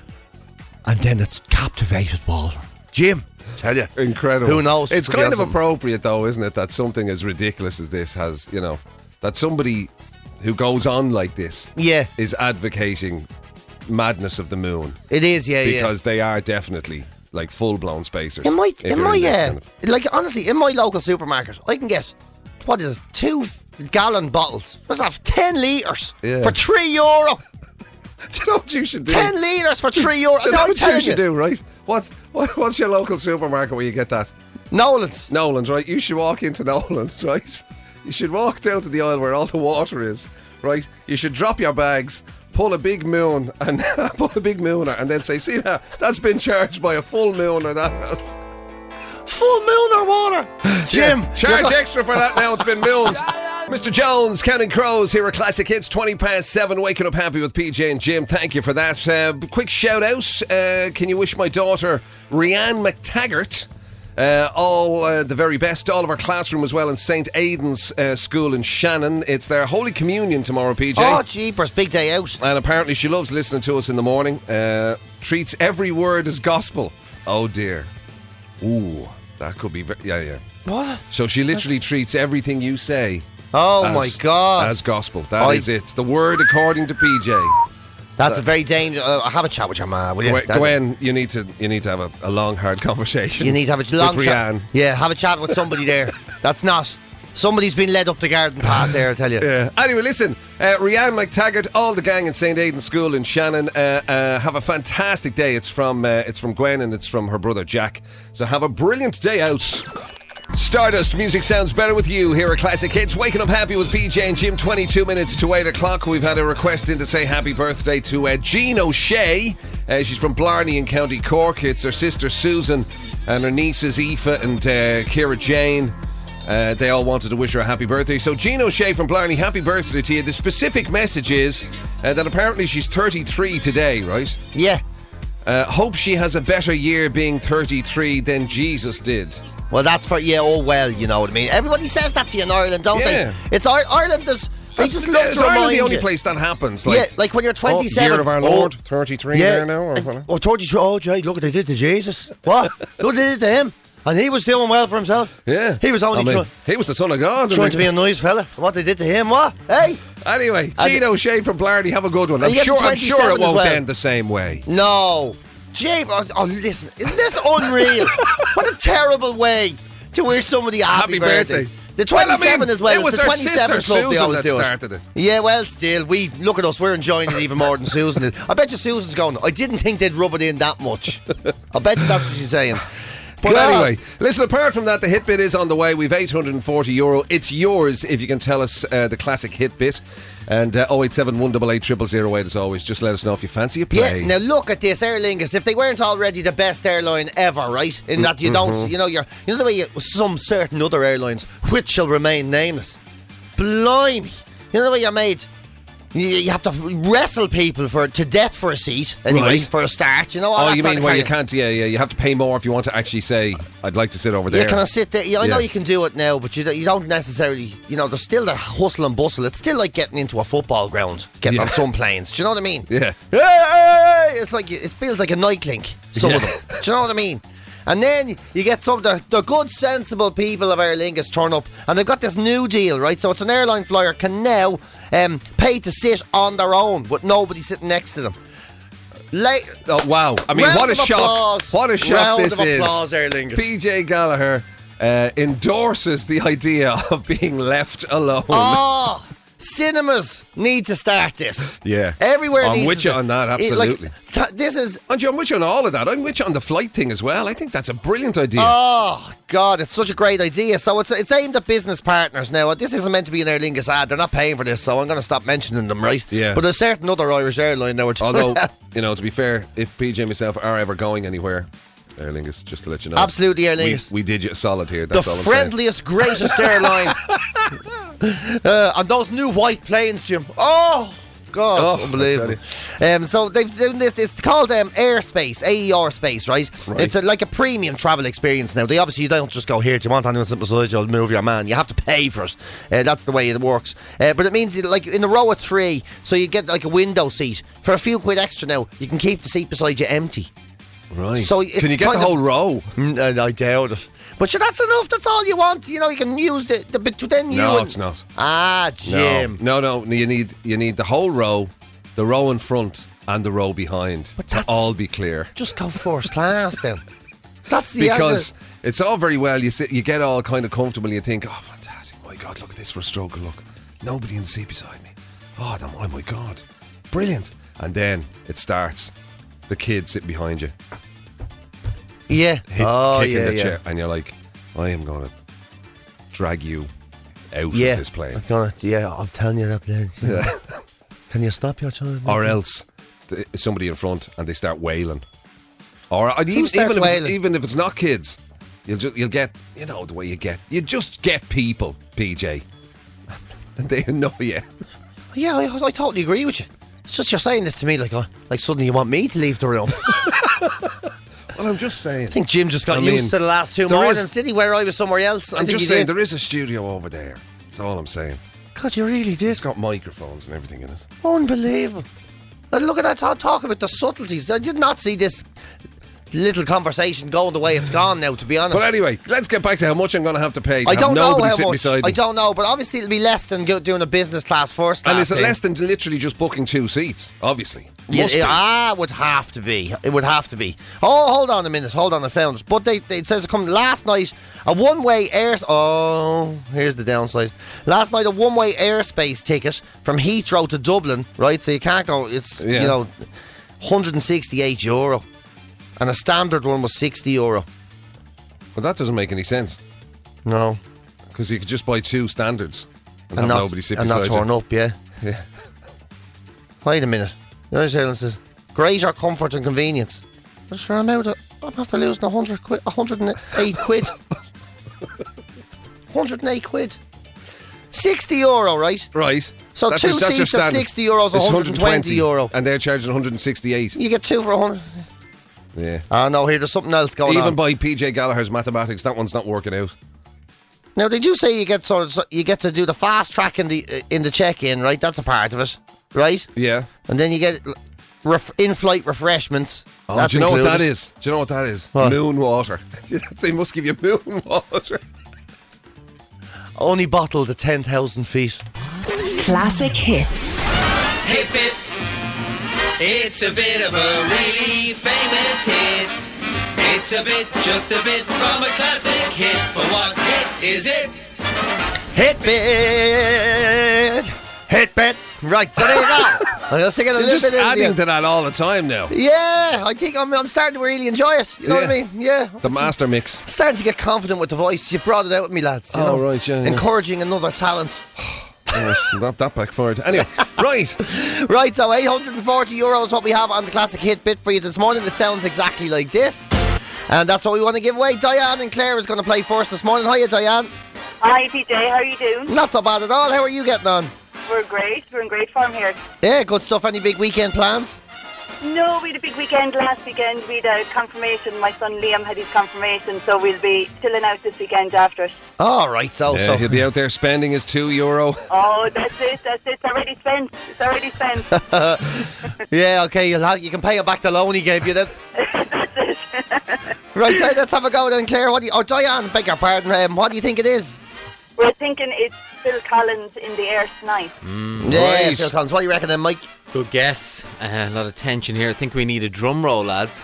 And then it's captivated water. Jim, tell you. Incredible. Who knows? It's Could be kind on of something. appropriate, though, isn't it, that something as ridiculous as this has, you know, that somebody who goes on like this Yeah, is advocating madness of the moon it is, yeah, yeah. because they are definitely like full-blown spacers. In my, if in you're my, this uh, kind of- like honestly, in my local supermarket, I can get what is it, two f- gallon bottles. What's that? Ten litres Yeah. for three euro. Do you know what you should do? Ten litres for three euro. Do you know No, I'm what you telling should you. do, right? What's what, what's your local supermarket where you get that? Nolan's. Nolan's, right? You should walk into Nolan's, right? You should walk down to the aisle where all the water is, right? You should drop your bags, pull a big moon, and pull a big mooner, and then say, "See that? That's been charged by a full moon or that." Full moon or water. Jim, Yeah, charge you're- extra for that now. It's been mooned. Mister Jones, Counting Crows here at Classic Hits, twenty past seven, waking up happy with P J and Jim. Thank you for that. Uh, quick shout out. Uh, can you wish my daughter, Rianne McTaggart, uh, all uh, the very best, all of our classroom as well in Saint Aidan's uh, School in Shannon. It's their Holy Communion tomorrow, P J. Oh, jeepers, big day out. And apparently she loves listening to us in the morning. Uh, treats every word as gospel. Oh dear. Ooh, that could be, ve- yeah, yeah. What? So she literally treats everything you say Oh as, my God. as gospel. That is I- it. It's the word according to P J. That's a very dangerous. Uh, I'll have a chat with your ma, will you? Gwen, That- Gwen, you need to you need to have a, a long, hard conversation. You need to have a long with chat. Rianne. Yeah, have a chat with somebody there. That's not. Somebody's been led up the garden path there, I tell you. Yeah. Anyway, listen, uh, Rianne McTaggart, all the gang in Saint Aidan's School in Shannon, uh, uh, have a fantastic day. It's from uh, it's from Gwen and it's from her brother Jack. So have a brilliant day out. Stardust, music sounds better with you here at Classic Hits. Waking up happy with P J and Jim, twenty-two minutes to eight o'clock. We've had a request in to say happy birthday to uh, Jean O'Shea. Uh, she's from Blarney in County Cork. It's her sister Susan and her nieces Aoife and uh, Ciara Jane. Uh, they all wanted to wish her a happy birthday. So Jean O'Shea from Blarney, happy birthday to you. The specific message is uh, that apparently she's thirty-three today, right? Yeah. Uh, hope she has a better year being thirty-three than Jesus did. Well, that's for yeah. Oh well, you know what I mean. Everybody says that to you in Ireland, don't Yeah. they? It's Ir- Ireland. There's they just love Is to Ireland remind the only you. place that happens? Yeah, Like, like when you're oh, twenty-seven. year of our oh, Lord, thirty-three yeah, there now. Or and- what? oh, thirty-three. Oh, Jay, look what they did to Jesus. What? Look what they did to him, and he was doing well for himself. Yeah, he was only I mean, trying. he was the son of God. Trying wasn't to he? be a nice fella. And what they did to him, what? Hey? Anyway, And- Jean O'Shea from Blarney, have a good one. I'm And you get sure. to I'm sure it twenty-seven as won't well. end the same way. No. Jay, oh, oh, listen, isn't this unreal? What a terrible way to wish somebody a happy, Happy birthday. The Well, I twenty-seven mean, as well. it was it's the her twenty-seven sister club they Susan always that do it. started it. Yeah, well, still, we look at us. We're enjoying it even more than Susan did. I bet you Susan's going, I didn't think they'd rub it in that much. I bet you that's what she's saying. But God. anyway, listen, apart from that, the hit bit is on the way. We've eight hundred forty euro. It's yours if you can tell us uh, the classic hit bit. And uh, oh eight seven, one eight eight, zero zero zero eight as always. Just let us know if you fancy a play. Yeah, now look at this, Aer Lingus. If they weren't already the best airline ever, right? In that you don't, Mm-hmm. you know, you're, you know the way you, some certain other airlines, which shall remain nameless. Blimey. You know the way you're made? You, you have to wrestle people for to death for a seat, anyway, Right. for a start. You know all Oh, that you sort mean of where you kind of- can't, yeah, yeah, you have to pay more if you want to actually say, I'd like to sit over there. Yeah, can I sit there? Yeah, I know Yeah. you can do it now, but you, don't- you don't necessarily, you know, there's still the hustle and bustle. It's still like getting into a football ground, getting Yeah. on some planes. Do you know what I mean? Yeah. Hey, hey, hey, it's like, it feels like a night link, some of Yeah. them. Do you know what I mean? And then you get some of the, the good, sensible people of Aer Lingus turn up, and they've got this new deal, right? So it's an airline flyer can now um, pay to sit on their own with nobody sitting next to them. Late, Oh, wow. I mean, round what a of shock. applause. What a shock Round this of is. applause, Aer Lingus. P J Gallagher uh, endorses the idea of being left alone. Oh, cinemas need to start this. Yeah. Everywhere I'm needs with to you on that, It, like, absolutely. th- this is... And I'm with you on all of that. I'm with you on the flight thing as well. I think that's a brilliant idea. Oh, God, it's such a great idea. So it's it's aimed at business partners now. This isn't meant to be an Aer Lingus ad. They're not paying for this, so I'm going to stop mentioning them, right? Yeah. But there's certain other Irish airline now. Although, you know, to be fair, if P J and myself are ever going anywhere, Aer Lingus, just to let you know. Absolutely, Aer we, Lingus. we did you a solid here. The That's all I'm saying. friendliest, greatest airline. uh, and those new white planes, Jim. Oh, God, Oh, unbelievable. I Um, so they've done this. It's called um, Airspace, A E R Space, right? Right. It's a, like a premium travel experience now. They obviously you don't just go here. Do you want anyone sit beside you? I'll move your man. You have to pay for it. Uh, that's the way it works. Uh, but it means you- like in the row of three, so you get like a window seat for a few quid extra. Now you can keep the seat beside you empty. Right. So it's Can you get the kind of- whole row? Mm, I doubt it. But sure, that's enough. That's all you want. You know, you can use the, the but then you. No, and- it's not. Ah, Jim. No, no, no. You need you need the whole row, the row in front, and the row behind But to that's- all be clear. Just go first class then. That's the Because other- it's all very well. You sit, you get all kind of comfortable. And you think, oh, fantastic! My God, look at this for a stroke of luck. Nobody in the seat beside me. Oh, the- oh my God, brilliant! And then it starts. The kid sitting behind you, yeah. hit, oh kicking yeah, the yeah. chair, and you're like, I am going to drag you out Yeah. of this plane, I'm gonna, yeah, I'm telling you that plane. Yeah. Can you stop your child? or else the, somebody in front and they start wailing. Or uh, even, starts even, if wailing? it's, even if it's not kids, you'll just you'll get you know the way you get you just get people, P J, and they annoy you. Yeah, I, I totally agree with you. It's just you're saying this to me like, oh, like suddenly you want me to leave the room. Well, I'm just saying. I think Jim just got I used mean, to the last two there mornings, is- did he? Where I was somewhere else. I I'm think just he saying did. there is a studio over there. That's all I'm saying. God, you really did. It's got microphones and everything in it. Unbelievable. And look at that, talk, talk about the subtleties. I did not see this little conversation going the way it's gone now, to be honest. But anyway, let's get back to how much I'm going to have to pay to I have don't know nobody how sitting much. beside me. I don't know, but obviously it'll be less than go, doing a business class first class And is it thing. less than literally just booking two seats? Obviously. Yeah, Must be. ah, it would have to be. It would have to be. Oh, hold on a minute. Hold on, I found it. But they, they, it says it come last night. A one-way air. Oh, here's the downside. Last night, a one-way airspace ticket from Heathrow to Dublin. Right, so you can't go. It's Yeah. you know, one hundred sixty-eight euro, and a standard one was sixty euro. Well, that doesn't make any sense. No, Because you could just buy two standards and, and have not nobody sit and not beside turn you. up. Yeah. Yeah. Wait a minute. The Irish Airlines says greater comfort and convenience. But sure, I'm out of, I'm after losing a hundred quid, a hundred and eight quid. Hundred and eight quid. Sixty euro, right? Right. So That's two your- that's your seats at standard. sixty euros, It's one hundred and twenty euro. And they're charging one hundred sixty-eight. You get two for a hundred. Yeah. Ah, no, here there's something else going Even on. by P J Gallagher's mathematics, that one's not working out. Now they do say you get sort of, so you get to do the fast track in the uh, in the check-in, right? That's a part of it, right? Yeah. And then you get ref- in-flight refreshments. Oh, That's do you know what that included. is? Do you know what that is? What? Moon water. They must give you moon water. Only bottled at ten thousand feet. Classic hits. Hit bit. It's a bit of a really famous hit. It's a bit, just a bit from a classic hit. But what hit is it? Hit bit! Hit bit! Right, so there you go. I was thinking a You're little just bit in adding the, to that all the time now. Yeah, I think I'm, I'm starting to really enjoy it. You know what I Yeah. mean? Yeah. The master mix. Starting to get confident with the voice. You've brought it out with me, lads. You Oh, know? right, yeah, yeah. Encouraging another talent. Yes, that, that backfired. Anyway, right. Right, so eight hundred forty euros what we have on the classic hit bit for you this morning. It sounds exactly like this. And that's what we want to give away. Diane and Claire is going to play first this morning. Hiya, Diane. Hi, P J. How are you doing? Not so bad at all. How are you getting on? We're great. We're in great form here. Yeah, good stuff. Any big weekend plans? No, we had a big weekend last weekend. We had a confirmation. My son Liam had his confirmation, so we'll be chilling out this weekend after it. All right, so Yeah, so. he'll be out there spending his two euro. Oh, that's it. That's it. It's already spent. It's already spent. Yeah, okay. You'll have, you can pay him back the loan he gave you then. That's it. Right, so let's have a go then, Claire. What do you, oh, Diane, beg your pardon. Um, what do you think it is? We're thinking it's Phil Collins in the air tonight. Yeah, Right. Phil Collins. What do you reckon then, Mike? Good guess. Uh, a lot of tension here. I think we need a drum roll, lads.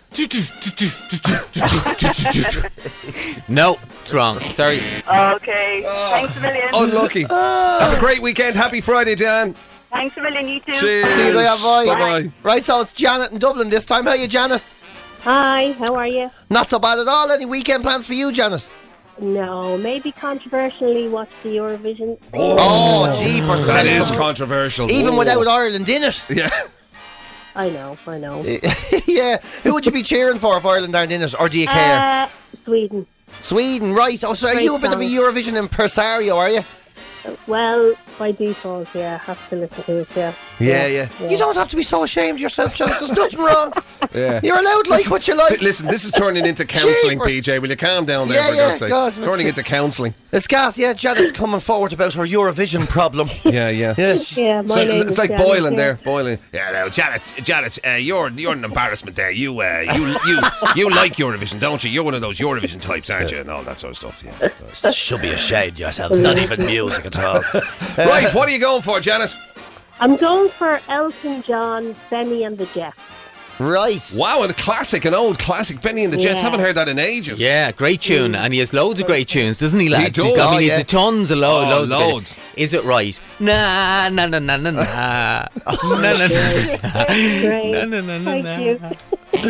No, it's wrong. Sorry. Okay. Thanks a million. Unlucky. Have a great weekend. Happy Friday, Dan. Thanks a million, you too. Cheers. See you later, boy. Bye-bye. Right, so it's Janet in Dublin this time. How are you, Janet? Hi, how are you? Not so bad at all. Any weekend plans for you, Janet? No, maybe controversially watch the Eurovision. Oh, jeepers. That is controversial. Even without Ireland in it. Yeah. I know, I know. Yeah. Who would you be cheering for if Ireland aren't in it? Or do you care? Uh, Sweden. Sweden, right. Oh, so are Great you a bit of a song. Eurovision impresario, are you? Uh, Well, by default, yeah, I have to listen to it, yeah. Yeah, yeah. Yeah. You don't have to be so ashamed of yourself, Janet. There's nothing wrong. Yeah. You're allowed like what you like. Listen, this is turning into counselling, Jeepers. P J. Will you calm down there, Yeah, for yeah, God's sake? God. Turning into counselling. It's gas, yeah. Janet's coming forward about her Eurovision problem. Yeah, yeah. Yes. Yeah, my So, name it's is like Janet, boiling yeah. there, boiling. Yeah, no, Janet, Janet, uh, you're you're an embarrassment there. You, uh, you, you, you like Eurovision, don't you? You're one of those Eurovision types, aren't you? And all that sort of stuff. Yeah. Should be ashamed of yourself. It's not even music at all. Right, what are you going for, Janet? I'm going for Elton John, Benny and the Jets. Right. Wow, a classic, an old classic. Benny and the Jets. Yeah. Haven't heard that in ages. Yeah, great tune. And he has loads of great tunes, doesn't he, lads? does. He's got, I Oh, mean, yeah. he's tons of lo- Oh, loads. of great- loads. Is it right? Na na na na na na. Na na na na. Great. Na na na na Thank na. you.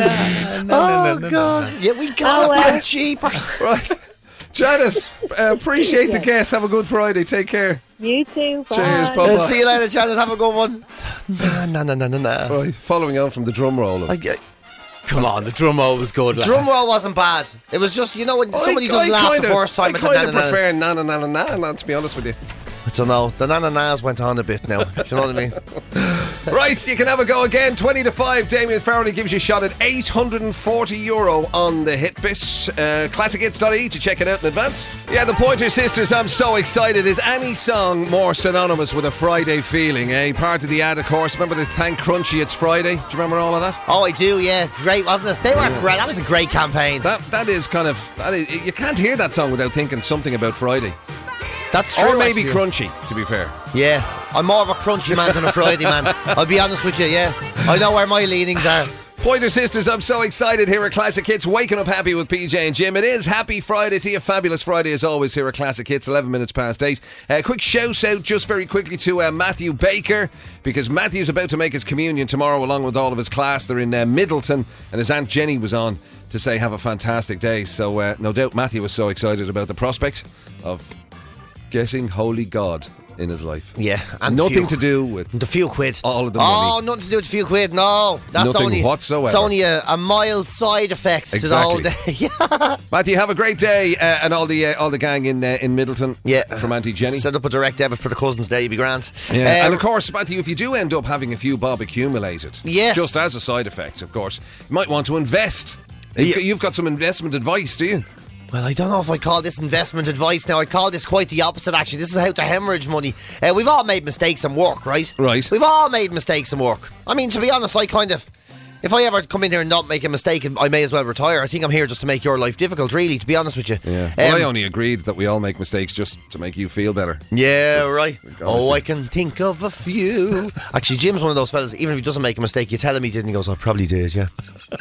Oh, God. Yeah, we got Oh, it. well. Jeepers. Right. Janet, uh, appreciate the guest. Have a good Friday. Take care. You too. Bye. Cheers, Uh, bye-bye. see you later, Janet. Have a good one. Nah, nah, nah, nah, nah, nah. Right, following on from the drum roll. I, I, Come on, the drum roll was good, lads. drum roll wasn't bad. It was just, you know, when somebody I- doesn't I laugh kinda- the first time I at the kind of na-na-nas. prefer na na na na na na, to be honest with you. I don't know. The na-na-nas went on a bit now. Do you know what I mean? Right, you can have a go again. twenty to five. Damien Farrelly gives you a shot at eight hundred forty euro on the hit bit. Uh, classic hits dot I E to check it out in advance. Yeah, the Pointer Sisters, I'm so excited. Is any song more synonymous with a Friday feeling, eh? Part of the ad, of course. Remember the Thank Crunchy, It's Friday? Do you remember all of that? Oh, I do, yeah. Great, wasn't it? They were great. That was a great campaign. That That is kind of... That is, you can't hear that song without thinking something about Friday. That's true. Or maybe actually. crunchy, to be fair. Yeah. I'm more of a crunchy man than a Friday man. I'll be honest with you, yeah. I know where my leanings are. Pointer Sisters, I'm so excited here at Classic Hits. Waking up happy with P J and Jim. It is Happy Friday to you. Fabulous Friday as always here at Classic Hits. eleven minutes past eight. A uh, quick shout out just very quickly to uh, Matthew Baker, because Matthew's about to make his communion tomorrow along with all of his class. They're in uh, Middleton, and his Aunt Jenny was on to say have a fantastic day. So uh, no doubt Matthew was so excited about the prospect of getting Holy God in his life. Yeah. And Nothing few, to do with the few quid. all of the Oh, money. nothing to do with the few quid. No. That's Nothing only whatsoever. It's only a, a mild side effect to the whole Exactly. day. Yeah. Matthew, have a great day, uh, and all the uh, all the gang in uh, in Middleton. Yeah. From Auntie Jenny. Set up a direct debit for the Cousins Day, you'd be grand. Yeah. Um, and of course, Matthew, if you do end up having a few bob accumulated, Yes. just as a side effect, of course, you might want to invest. You've Yeah. got- You've got some investment advice, do you? Well, I don't know if I call this investment advice now. I call this quite the opposite, actually. This is how to hemorrhage money. Uh, we've all made mistakes in work, right? Right. We've all made mistakes in work. I mean, to be honest, I kind of... If I ever come in here and not make a mistake, I may as well retire. I think I'm here just to make your life difficult, really, to be honest with you. Yeah. Well, Um, I only agreed that we all make mistakes just to make you feel better. Yeah, right. honest. Oh, I can think of a few. Actually, Jim's one of those fellas, even if he doesn't make a mistake, you tell him he didn't, he goes, I probably did, yeah.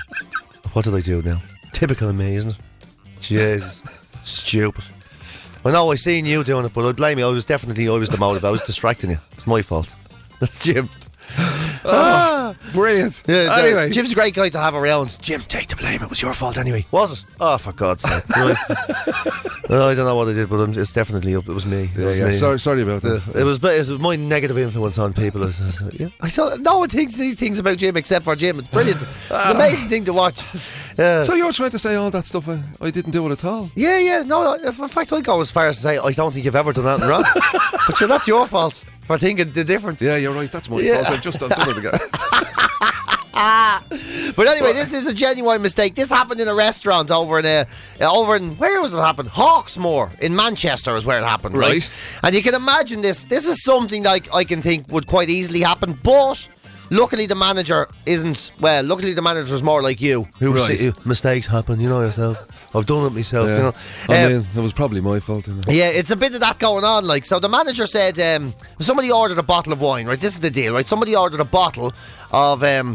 What did I do now? Typical of me, isn't it? Jesus. Stupid. I know I seen you doing it, but I blame you. I was definitely, I was the motive. I was distracting you. It's my fault. That's Jim. Oh, brilliant. Yeah, anyway. Jim's a great guy to have around. Jim, take the blame. It was your fault anyway. Was it? Oh, for God's sake. Right. No, I don't know what I did, but I'm, it's definitely up. It was me. It Yeah, was yeah. me. Sorry, sorry about that. Uh, It was, it was my negative influence on people. It's- it's- yeah. I don't, no one thinks these things about Jim except for Jim. It's brilliant. It's an amazing thing to watch. Yeah. So you're trying to say all that stuff I, I didn't do it at all? Yeah, yeah. No, in fact, I go as far as to say I don't think you've ever done anything wrong. But sure, that's your fault for thinking the different. Yeah, you're right. That's my Yeah. fault. I've just done something to get. But anyway, this is a genuine mistake. This happened in a restaurant over in a, over in where was it happen? Hawksmoor in Manchester is where it happened, right? Right. And you can imagine this. This is something that I, I can think would quite easily happen, but. Luckily, the manager isn't. Well, luckily, the manager is more like you, who Right. say, mistakes happen. You know yourself. I've done it myself. Yeah. You know. I Um, mean, it was probably my fault. Isn't it? Yeah, it's a bit of that going on. Like, so the manager said, um, somebody ordered a bottle of wine. Right, this is the deal. Right, somebody ordered a bottle of. Um,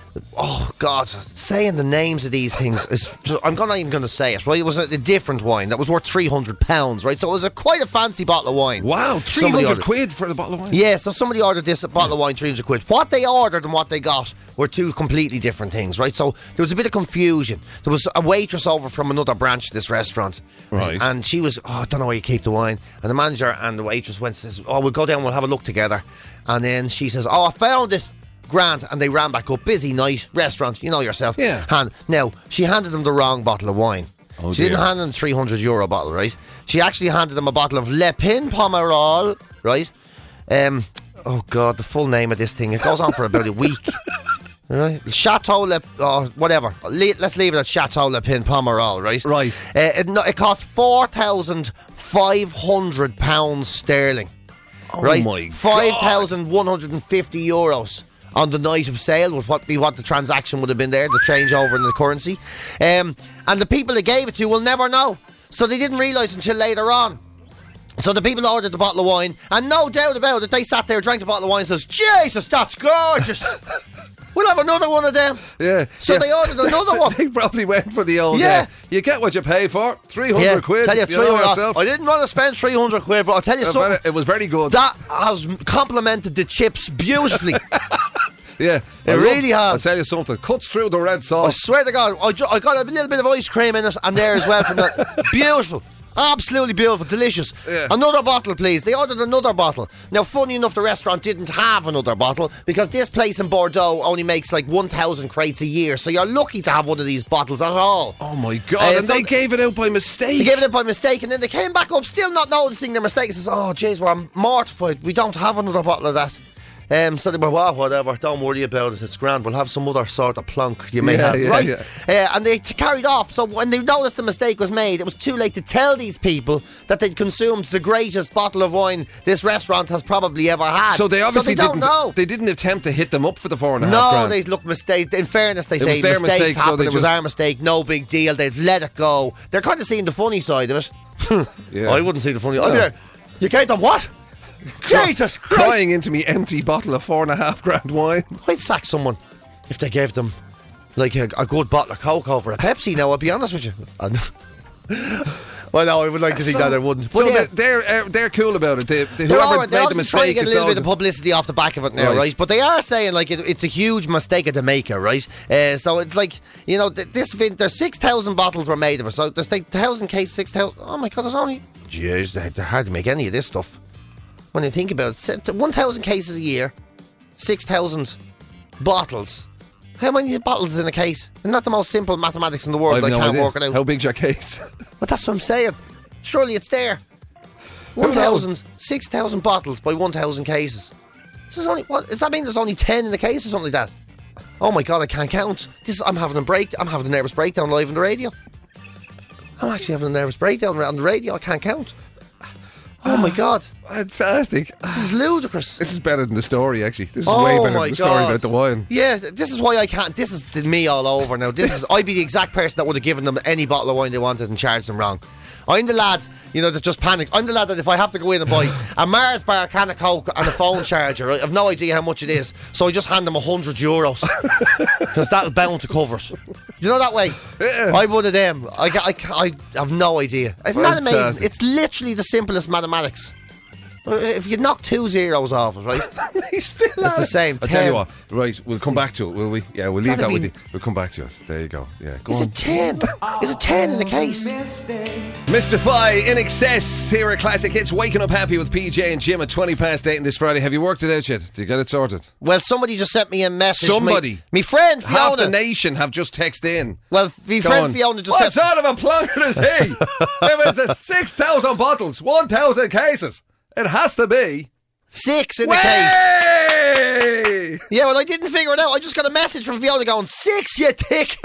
Oh God! Saying the names of these things is I'm not even going to say it. Right, it was a, a different wine that was worth three hundred pounds. Right, so it was a quite a fancy bottle of wine. Wow, three Somebody hundred ordered- quid for the bottle of wine. Yeah, so somebody ordered this bottle of wine, three hundred quid. What they ordered and what they got were two completely different things, right? So there was a bit of confusion. There was a waitress over from another branch of this restaurant. Right. And she was, oh, I don't know where you keep the wine. And the manager and the waitress went and says, oh, we'll go down, we'll have a look together. And then she says, oh, I found it. Grand. And they ran back up. Busy night, restaurant, you know yourself. Yeah. And now, she handed them the wrong bottle of wine. Oh, she dear. didn't hand them a three hundred euro bottle, right? She actually handed them a bottle of Le Pin Pomerol, right? Um, oh God, the full name of this thing. It goes on for about a week. Right? Chateau Le, oh, whatever. Le, let's leave it at Chateau Le Pin Pomerol, right? Right. Uh, it, no, it cost four thousand five hundred pounds sterling. Oh right? my God. five thousand one hundred fifty euros on the night of sale would what be what the transaction would have been there, the changeover in the currency. Um, and the people that gave it to will never know. So they didn't realise until later on. So the people ordered the bottle of wine, and no doubt about it, they sat there, drank the bottle of wine, and says, Jesus, that's gorgeous. We'll have another one of them. Yeah. So yeah. they ordered another one. They probably went for the old. Yeah. Uh, you get what you pay for. Three hundred Yeah, quid. tell you, you three know hundred. yourself. I didn't want to spend three hundred quid, but I'll tell you Uh, something. It was very good. That has complemented the chips beautifully. yeah, It really has. I'll tell you something. Cuts through the red I sauce. swear to God, I, ju- I got a little bit of ice cream in it and there as well from that. Beautiful. Absolutely beautiful, delicious. Yeah. Another bottle, please. They ordered another bottle. Now, funny enough, the restaurant didn't have another bottle because this place in Bordeaux only makes like one thousand crates a year. So you're lucky to have one of these bottles at all. Oh my God! Uh, and so- they gave it out by mistake. They gave it up by mistake and then they came back up still not noticing their mistakes. Says, oh, jeez, we're mortified. We don't have another bottle of that. Um, so they were, well, whatever, don't worry about it, it's grand, we'll have some other sort of plunk you may Yeah, have, yeah, right? yeah. Uh, and they t- carried off, so when they noticed the mistake was made, it was too late to tell these people that they'd consumed the greatest bottle of wine this restaurant has probably ever had. So they obviously so they don't didn't, know. They didn't attempt to hit them up for the four and a half No, grand. they look mistake. In fairness, they It say was their mistakes mistake, so happen. they It was just- our mistake. No big deal. They've let it go. They're kind of seeing the funny side of it. Yeah. I wouldn't see the funny. I'd be No. there. You gave them what? Jesus Christ! Crying into me empty bottle of four and a half grand wine. I'd sack someone if they gave them like a, a good bottle of Coke over a Pepsi. Now, I'll be honest with you. And well, no, I would like to think So- that I wouldn't. So But yeah, they- they're uh, they're cool about it. They, they, they're whoever all right. They're made the also trying to mistake, get a it's little all bit of the- publicity off the back of it now, Right. right? But they are saying like it, it's a huge mistake to make it, right? Uh, so it's like you know th- this. Vin- there's six thousand bottles were made of it. So there's like thousand case, six thousand. Oh my God, there's only. Jeez, they- they're hard to make any of this stuff. When you think about it, one thousand cases a year, six thousand bottles. How many bottles is in a case? It's not the most simple mathematics in the world. I've I no can't idea. work it out. How big's your case? But that's what I'm saying. Surely it's there. Who one thousand, six thousand bottles by one thousand cases. So there's only, what, does that mean there's only ten in the case or something like that? Oh my God, I can't count. This is, I'm having a break. I'm having a nervous breakdown live on the radio. I'm actually having a nervous breakdown on the radio. I can't count. Oh my God. Fantastic. This is ludicrous. This is better than the story, actually. This is Oh way better my than the story God. about the wine. Yeah, this is why I can't. This is the me all over now. This is I'd be the exact person that would have given them any bottle of wine they wanted and charged them wrong. I'm the lad, you know, that just panicked. I'm the lad that if I have to go in and buy a Mars bar, a can of Coke and a phone charger, right, I've no idea how much it is, so I just hand them one hundred euros because that'll bound to cover it. Do you know that way? Yeah. I would have them. I, ca- I, ca- I have no idea. Isn't that amazing? Fantastic. It's literally the simplest mathematics. If you knock two zeros off it, right? He's still It's the same. I'll tell you ten. what. Right, we'll come back to it, will we? Yeah, we'll leave That'd that with be- you. We'll come back to it. There you go. Yeah, go Is on. it ten? Is it ten in the case? Mystify In Excess here at Classic Hits. Waking up happy with P J and Jim at twenty past eight on this Friday. Have you worked it out yet? Did you get it sorted? Well, somebody just sent me a message. Somebody. Me, me friend Fiona. Half the nation have just texted in. Well, me Go friend on. Fiona just What said. sort of a plunger is he? If it's six thousand bottles, one thousand cases, it has to be Six in the Way! case. Yeah, well, I didn't figure it out. I just got a message from Fiona going, six, you dick.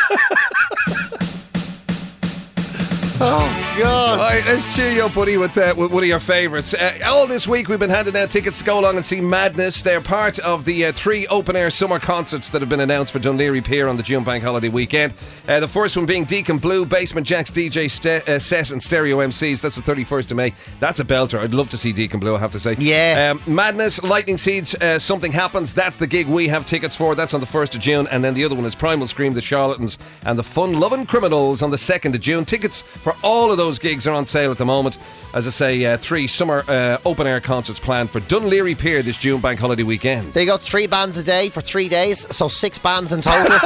Oh, God. All right, let's cheer you up, buddy, with, uh, with one of your favourites. Uh, all this week we've been handing out tickets to go along and see Madness. They're part of the uh, three open-air summer concerts that have been announced for Dún Laoghaire on the June Bank Holiday weekend. Uh, the first one being Deacon Blue, Basement Jack's D J ste- uh, set and stereo M Cs. That's the thirty-first of May. That's a belter. I'd love to see Deacon Blue, I have to say. Yeah. Um, Madness, Lightning Seeds, uh, Something Happens. That's the gig we have tickets for. That's on the first of June. And then the other one is Primal Scream, The Charlatans, and The Fun-Loving Criminals on the second of June. Tickets for all of those gigs are on sale at the moment. As I say, uh, three summer uh, open-air concerts planned for Dún Laoghaire this June Bank Holiday weekend. They got three bands a day for three days, so six bands in total.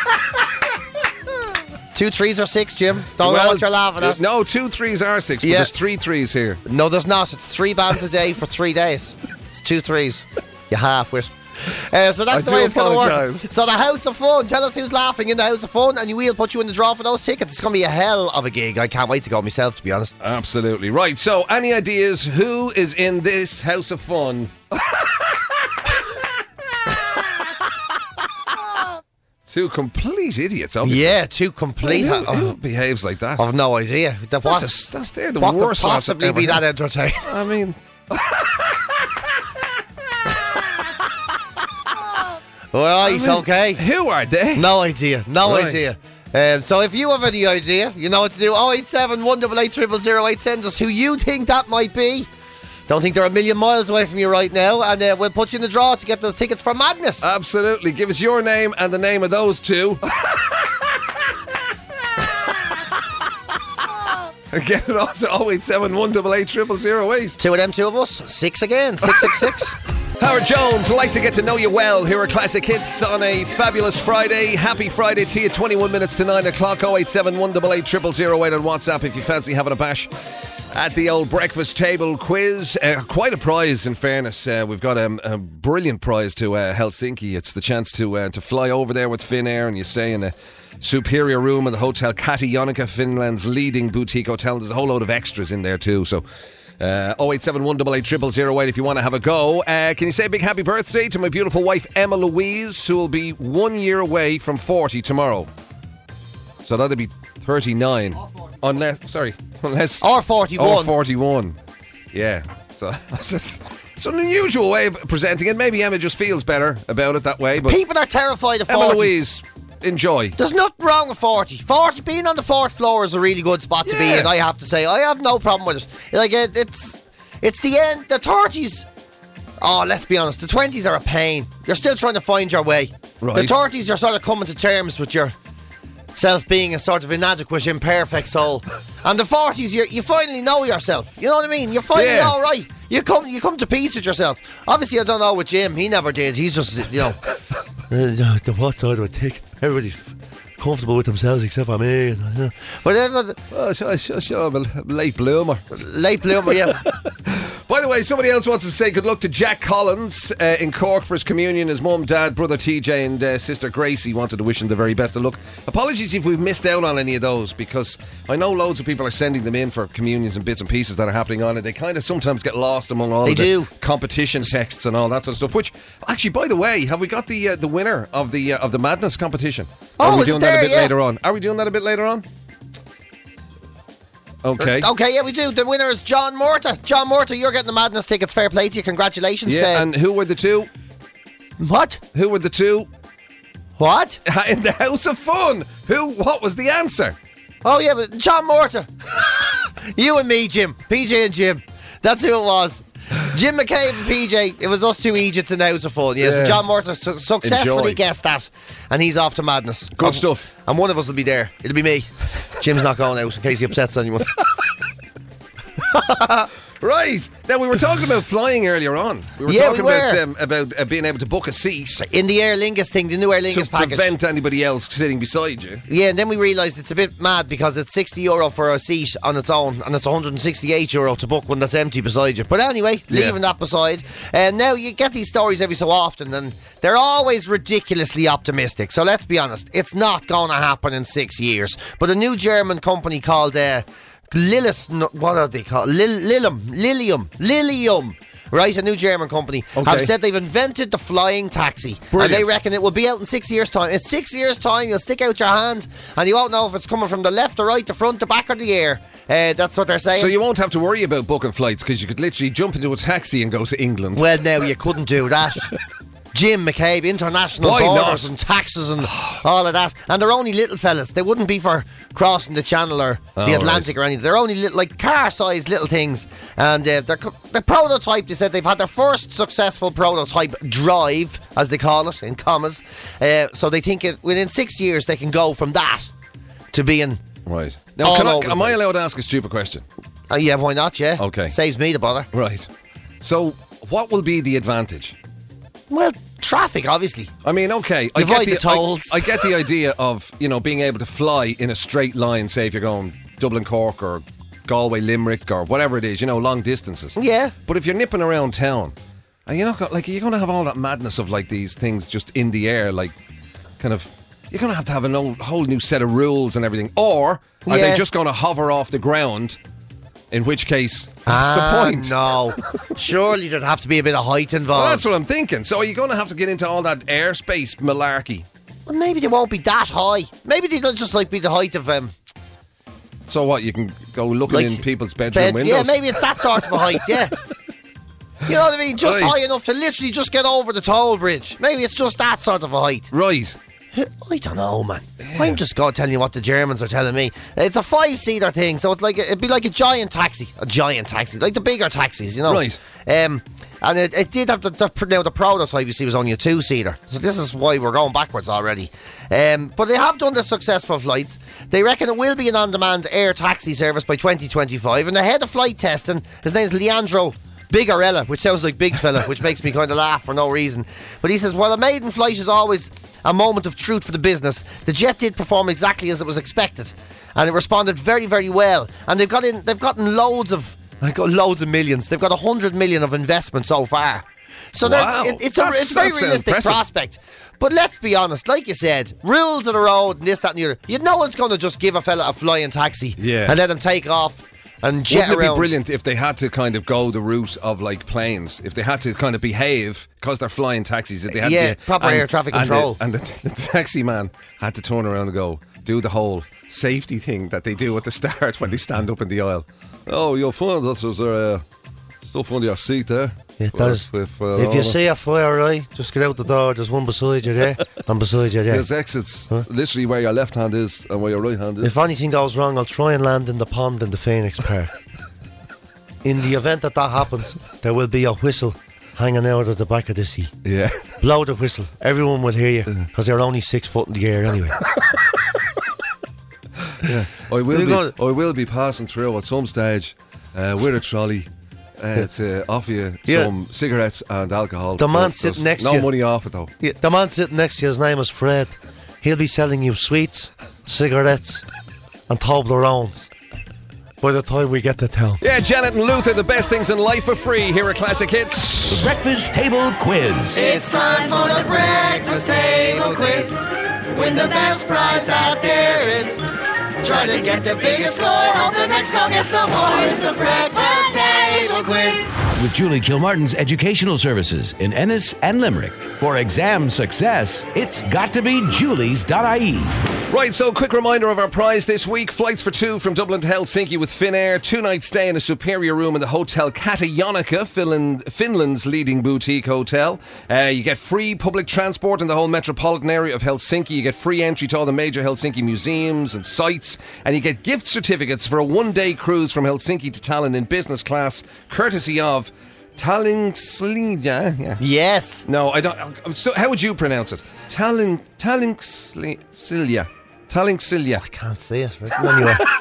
Two threes or six, Jim? Don't know what you're laughing at. uh, No, two threes are six, but Yeah. there's three threes here. No, there's not. It's three bands a day for three days. It's two threes. You half-wit. Uh, so that's I the do way it's going to work. apologise. So the House of Fun. Tell us who's laughing in the House of Fun, and we'll put you in the draw for those tickets. It's going to be a hell of a gig. I can't wait to go myself, to be honest. Absolutely. Right, so any ideas who is in this House of Fun? Two complete idiots, obviously. Yeah, two complete. Who, who Oh, behaves like that? I've no idea. The, what That's, a, that's they're the what could worst lots I've possibly ever be that heard. entertaining? I mean... Right, mean, okay. Who are they? No idea. No Right. idea. Um, so if you have any idea, you know what to do. oh eight seven, one eight eight, zero zero zero eight. Send us who you think that might be. Don't think they're a million miles away from you right now. And uh, we'll put you in the draw to get those tickets for Madness. Absolutely. Give us your name and the name of those two. Get it off to oh eight seven, one eight eight, zero zero zero eight. Two of them, two of us. Six again. Six, six, six. Howard Jones, like to get to know you well. Here are Classic Hits on a fabulous Friday. Happy Friday to you. twenty-one minutes to nine o'clock. oh eight seven, one eight eight, zero zero zero eight on WhatsApp if you fancy having a bash at the old breakfast table quiz. Uh, quite a prize, in fairness. Uh, we've got um, a brilliant prize to uh, Helsinki. It's the chance to uh, to fly over there with Finnair, and you stay in a superior room in the Hotel Kati Jonica, Finland's leading boutique hotel. There's a whole load of extras in there too, so uh, oh eight seven, one eight eight, zero zero zero eight if you want to have a go. Uh, can you say a big happy birthday to my beautiful wife Emma Louise, who will be one year away from forty tomorrow? So that'll be thirty-nine. Unless, sorry, unless... Or forty-one. Or forty-one. Yeah. So it's, it's an unusual way of presenting it. Maybe Emma just feels better about it that way. But People are terrified of Emma forty. Louise, enjoy. There's nothing wrong with forty. forty, being on the fourth floor is a really good spot to be Yeah. in, I have to say. I have no problem with it. Like, it, it's it's the end. The thirties, oh, let's be honest, the twenties are a pain. You're still trying to find your way. Right. The thirties, you're sort of coming to terms with yourself being a sort of inadequate, imperfect soul. And the forties, you you finally know yourself. You know what I mean? You're finally Yeah. all right. You come, you come to peace with yourself. Obviously, I don't know with Jim. He never did. He's just, you know... Uh, the what side of a tick? Everybody's comfortable with themselves except for me. Uh, But then, Oh, sure, sure, sure, I'm a late bloomer. late bloomer, yeah. By the way, somebody else wants to say good luck to Jack Collins uh, in Cork for his communion. His mum, dad, brother T J and uh, sister Gracie wanted to wish him the very best of luck. Apologies if we've missed out on any of those, because I know loads of people are sending them in for communions and bits and pieces that are happening on it. They kind of sometimes get lost among all They of the do. competition texts and all that sort of stuff. Which, actually, by the way, have we got the uh, the winner of the uh, of the Madness competition? Oh, Or are we is it doing that a there? bit Yeah. later on? Are we doing that a bit later on? Okay. Okay, yeah, we do. The winner is John Morta. John Morta, you're getting the Madness tickets. Fair play to you. Congratulations. Yeah, to- and who were the two? what? Who were the two What? in the House of Fun? Who? What was the answer? Oh, yeah, but John Morta. You and me, Jim. P J and Jim. That's who it was. Jim McCabe and P J. It was us two Egypts in the House of Fun. Yeah, Yeah. so John Morta su- successfully Enjoy. guessed that. And he's off to Madness. Good And- stuff. And one of us will be there. It'll be me. Jim's not going out in case he upsets anyone. Right. Now, we were talking about flying earlier on. We were Yeah, talking we about were. um, about uh, being able to book a seat In the Aer Lingus thing, the new Aer Lingus to package. prevent anybody else sitting beside you. Yeah, and then we realised it's a bit mad because it's sixty euro for a seat on its own, and it's one hundred sixty-eight euro to book one that's empty beside you. But anyway, Yeah. leaving that beside, and now you get these stories every so often, and they're always ridiculously optimistic. So let's be honest, it's not going to happen in six years. But a new German company called uh, Lillis, no, what are they called? Lil, Lilium, Lilium, Lilium. Right, a new German company Okay. have said they've invented the flying taxi. Brilliant. And they reckon it will be out in six years' time. In six years' time, you'll stick out your hand and you won't know if it's coming from the left, the right, the front, the back, or the air. Uh, that's what they're saying. So you won't have to worry about booking flights because you could literally jump into a taxi and go to England. Well, now, you couldn't do that. Jim McCabe, international Why borders not? and taxes and all of that. And they're only little fellas. They wouldn't be for crossing the Channel or Oh, the Atlantic right. or anything. They're only little, like car-sized little things. And uh, they're co- the prototype, they said they've had their first successful prototype drive, as they call it, in commas. Uh, so they think it, within six years they can go from that to being... Right. Now, All can I, over the am I place. allowed to ask a stupid question? Uh, yeah, why not, yeah? Okay. Saves me the bother. Right. So, what will be the advantage? Well, traffic, obviously. I mean, okay, I You get avoid the, the tolls. I, I get the idea of, you know, being able to fly in a straight line, say if you're going Dublin, Cork, or Galway, Limerick, or whatever it is, you know, long distances. Yeah. But if you're nipping around town, and you're not got, like, you're going to have all that madness of like these things just in the air, like, kind of. You're going to have to have a no, whole new set of rules and everything. Or are Yeah. they just going to hover off the ground? In which case, what's Ah, the point? no. Surely there'd have to be a bit of height involved. Well, that's what I'm thinking. So are you going to have to get into all that airspace malarkey? Well, maybe they won't be that high. Maybe they'll just like be the height of um, So what? You can go looking like in people's bedroom bed- windows. Yeah, maybe it's that sort of a height. Yeah. You know what I mean? Just Right. high enough to literally just get over the toll bridge. Maybe it's just that sort of a height. Right. I don't know, man. I'm just going to tell you what the Germans are telling me. It's a five-seater thing, so it's like a, it'd be like a giant taxi, a giant taxi, like the bigger taxis, you know. Right. Um, and it, it did have the, the now the prototype you see was only a two-seater, so this is why we're going backwards already. Um, but they have done the successful flights. They reckon it will be an on-demand air taxi service by twenty twenty-five, and the head of flight testing, his name's Leandro Bigarella, which sounds like big fella, which makes me kind of laugh for no reason. But he says, while a maiden flight is always a moment of truth for the business, the jet did perform exactly as it was expected, and it responded very, very well. And they've got in, they've gotten loads of, I got loads of millions. They've got a hundred million of investment so far. So they're- Wow. it, it's a That's- it's a very that sounds realistic impressive. prospect. But let's be honest, like you said, rules of the road and this, that, and the other. You know one's going to just give a fella a flying taxi Yeah. and let him take off and jet Wouldn't it around. be brilliant if they had to kind of go the route of like planes? If they had to kind of behave because they're flying taxis, if they had Yeah, to be, proper air traffic and control. The, and the, the taxi man had to turn around and go do the whole safety thing that they do at the start when they stand up in the aisle. Oh, you'll find that there's uh, stuff under your seat there. It does. With, uh, If all you the- see a fire, right, just get out the door. There's one beside you there, and beside you there. There's exits literally where your left hand is and where your right hand is. If anything goes wrong, I'll try and land in the pond in the Phoenix Park. In the event that that happens, there will be a whistle hanging out of the back of the seat. Yeah. Blow the whistle. Everyone will hear you because they're only six foot in the air anyway. Yeah. I will You be. got- I will be passing through at some stage uh, with a trolley uh, to offer you Yeah. some cigarettes and alcohol. The man But sitting there's next no to you- money off it though. Yeah, the man sitting next to you, his name is Fred. He'll be selling you sweets, cigarettes, and Toblerones by the time we get to town. Yeah, Janet and Luther, the best things in life for free here at Classic Hits. The Breakfast Table Quiz. It's time for the breakfast table quiz. Win the best prize out there is. Try to get the biggest score. Hope the next call gets the more. It's the breakfast table quiz. With Julie Kilmartin's Educational Services in Ennis and Limerick. For exam success, it's got to be julies dot I E. Right, so quick reminder of our prize this week. Flights for two from Dublin to Helsinki with Finnair. Two nights stay in a superior room in the Hotel Katajanika, Finland, Finland's leading boutique hotel. Uh, you get free public transport in the whole metropolitan area of Helsinki. You get free entry to all the major Helsinki museums and sites. And you get gift certificates for a one-day cruise from Helsinki to Tallinn in business class, courtesy of Tallinksilja. Yeah. Yes. No, I don't. I'm still, how would you pronounce it? Tallink, Tallinksilja. Tallinksilja. I can't say it. Written anyway.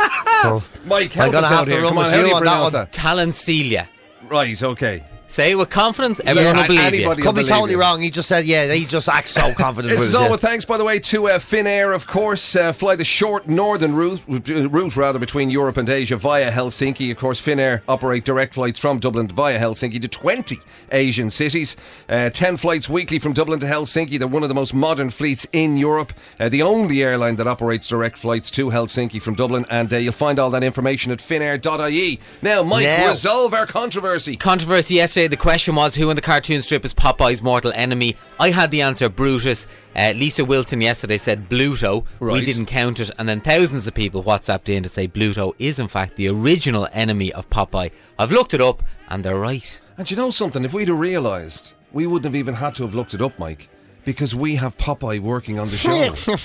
So Mike, help I'm gonna us have out to here. run Come on, with how do you you on that pronounce one. that? Talencelia. Right, okay. Say it with confidence. Everyone Yeah, will believe anybody you. will Could be believe totally you. wrong. He just said, yeah, he just acts so confident This with is it. all yeah. with thanks, by the way, to uh, Finnair, of course. Uh, fly the short northern route, uh, route rather, between Europe and Asia via Helsinki. Of course, Finnair operate direct flights from Dublin via Helsinki to twenty Asian cities. Uh, ten flights weekly from Dublin to Helsinki. They're one of the most modern fleets in Europe. Uh, the only airline that operates direct flights to Helsinki from Dublin. And uh, you'll find all that information at finnair dot I E. Now, Mike, Now. resolve our controversy. Controversy yesterday. The question was, who in the cartoon strip is Popeye's mortal enemy? I had the answer, Brutus. Uh, Lisa Wilson yesterday said Bluto. Right. We didn't count it. And then thousands of people WhatsApped in to say Bluto is in fact the original enemy of Popeye. I've looked it up and they're right. And you know something? If we'd have realised, we wouldn't have even had to have looked it up, Mike. Because we have Popeye working on the show.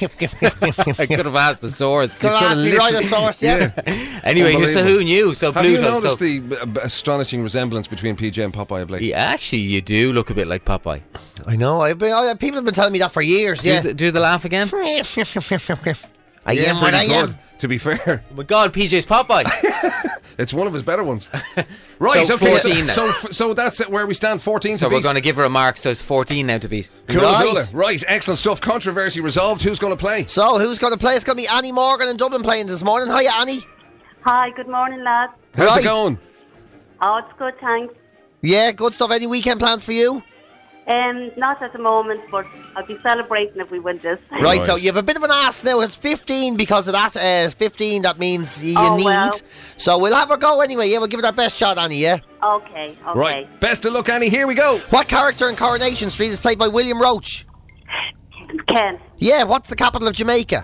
I could have asked the source. Could have asked me right at source, yeah. Anyway, here's the who knew. So Have Bluto. you noticed so the uh, astonishing resemblance between P J and Popeye of late? Yeah, actually, you do look a bit like Popeye. I know. I've been, I, people have been telling me that for years. Yeah. Do, the, do the laugh again? I Yeah, am what I pretty am. good, to be fair. Oh my God, P J's Popeye. It's one of his better ones. Right, So okay. fourteen so, now. so, so that's it, where we stand, fourteen So to we're beat. going to give her a mark. So it's fourteen now to beat. Cool, Right. cool. Right, excellent stuff. Controversy resolved. Who's going to play? So, who's going to play? It's going to be Annie Morgan in Dublin playing this morning. Hiya, Annie. Hi, good morning, lads. How's Right. it going? Oh, it's good, thanks. Yeah, good stuff. Any weekend plans for you? Um, not at the moment, but I'll be celebrating if we win this. Right, Right. so you have a bit of an ask now. It's fifteen because of that. Uh, fifteen, that means you Oh, need. well. So we'll have a go anyway. Yeah, we'll give it our best shot, Annie, yeah? Okay, okay. Right. Best of luck, Annie. Here we go. What character in Coronation Street is played by William Roach? Ken, Yeah, what's the capital of Jamaica?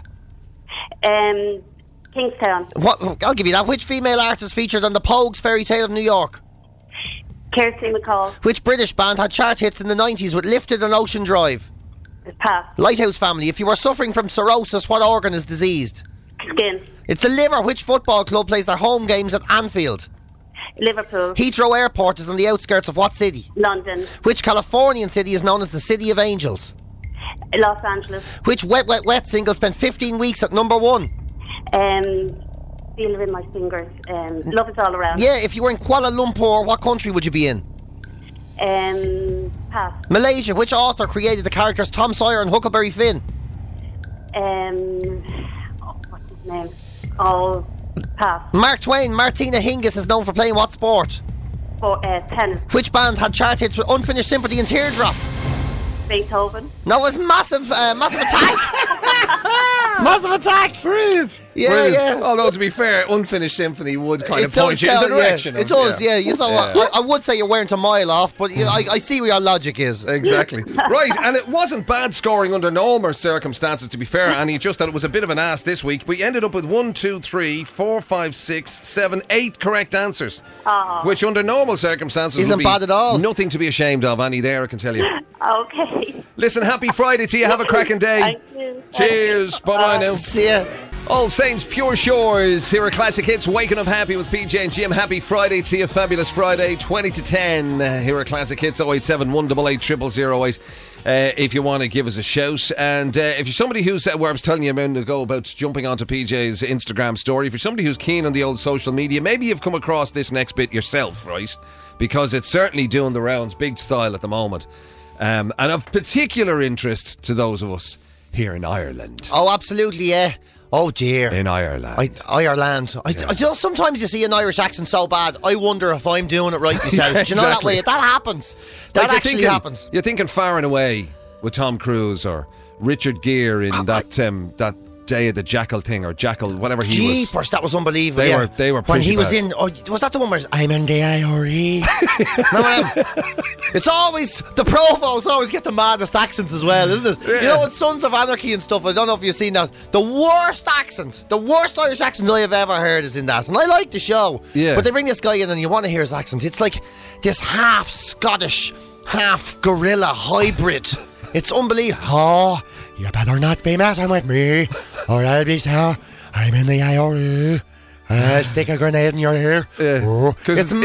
um, Kingstown, What? I'll give you that. Which female artist featured on the Pogues Fairy Tale of New York? Kirsty McCall, Which British band had chart hits in the nineties with Lifted and Ocean Drive? Pass, Lighthouse Family. If you were suffering from cirrhosis, what organ is diseased? Skin, It's the liver. Which football club plays their home games at Anfield? Liverpool, Heathrow Airport is on the outskirts of what city? London, Which Californian city is known as the City of Angels? Los Angeles, Which Wet Wet Wet single spent fifteen weeks at number one? um, Feel it in my fingers, um, Love Is All Around, Yeah, if you were in Kuala Lumpur, what country would you be in? um, Pass, Malaysia. Which author created the characters Tom Sawyer and Huckleberry Finn? um, oh, what's his name? Oh, Pass, Mark Twain. Martina Hingis is known for playing what sport? for, uh, tennis, Which band had chart hits with Unfinished Sympathy and Teardrop? Beethoven, No, it was Massive, uh, Massive Attack. Massive Attack. Brilliant. Yeah, Brilliant. yeah. Alhough, to be fair, Unfinished Symphony would kind It of point does you in the tell- yeah, direction. It of- does, yeah. You know, I, I would say you're wearing a mile off, but you, I, I see where your logic is. Exactly. Right, and it wasn't bad scoring under normal circumstances, to be fair, Annie, just that it was a bit of an ass this week. We ended up with one, two, three, four, five, six, seven, eight correct answers. Oh. Which under normal circumstances Isn't would be bad at all. nothing to be ashamed of, Annie, there, I can tell you. okay. Listen, happy Friday to you. Have a cracking day. Thank you. Cheers. Bye-bye now. See ya. All Saints Pure Shores. Here are Classic Hits. Waking up happy with P J and Jim. Happy Friday to you. Fabulous Friday. twenty to ten. Uh, here are Classic Hits. oh eight seven, one eight eight, zero zero zero eight. Uh, if you want to give us a shout. And uh, if you're somebody who's, uh, where I was telling you a minute ago about jumping onto P J's Instagram story, if you're somebody who's keen on the old social media, maybe you've come across this next bit yourself, right? Because it's certainly doing the rounds, big style at the moment. Um, and of particular interest to those of us here in Ireland. Oh, absolutely, yeah. Oh, dear. In Ireland. I, Ireland. I, I just sometimes you see an Irish accent so bad, I wonder if I'm doing it right myself. Yeah, Do you know that exactly. way? That happens. That Like, you're actually thinking- happens. You're thinking Far and Away with Tom Cruise or Richard Gere in that um, that Day of the Jackal thing or Jackal, whatever he was. Jeepers, that was unbelievable. They yeah. were- they were when pretty he was bad. in. Oh, was that the one where I'm in the I R E? It's always the Provos always get the maddest accents as well, isn't it? You know, in Sons of Anarchy and stuff. I don't know if you've seen that. The worst accent, the worst Irish accent I have ever heard is in that, and I like the show. Yeah. But they bring this guy in, and you want to hear his accent. It's like this half Scottish, half gorilla hybrid. It's unbelievable. Oh, you better not be messing with me, or I'll be so. I'm in the I R E. I'll stick a grenade in your ear. Yeah. Oh, 'Cause it's, it's- mental.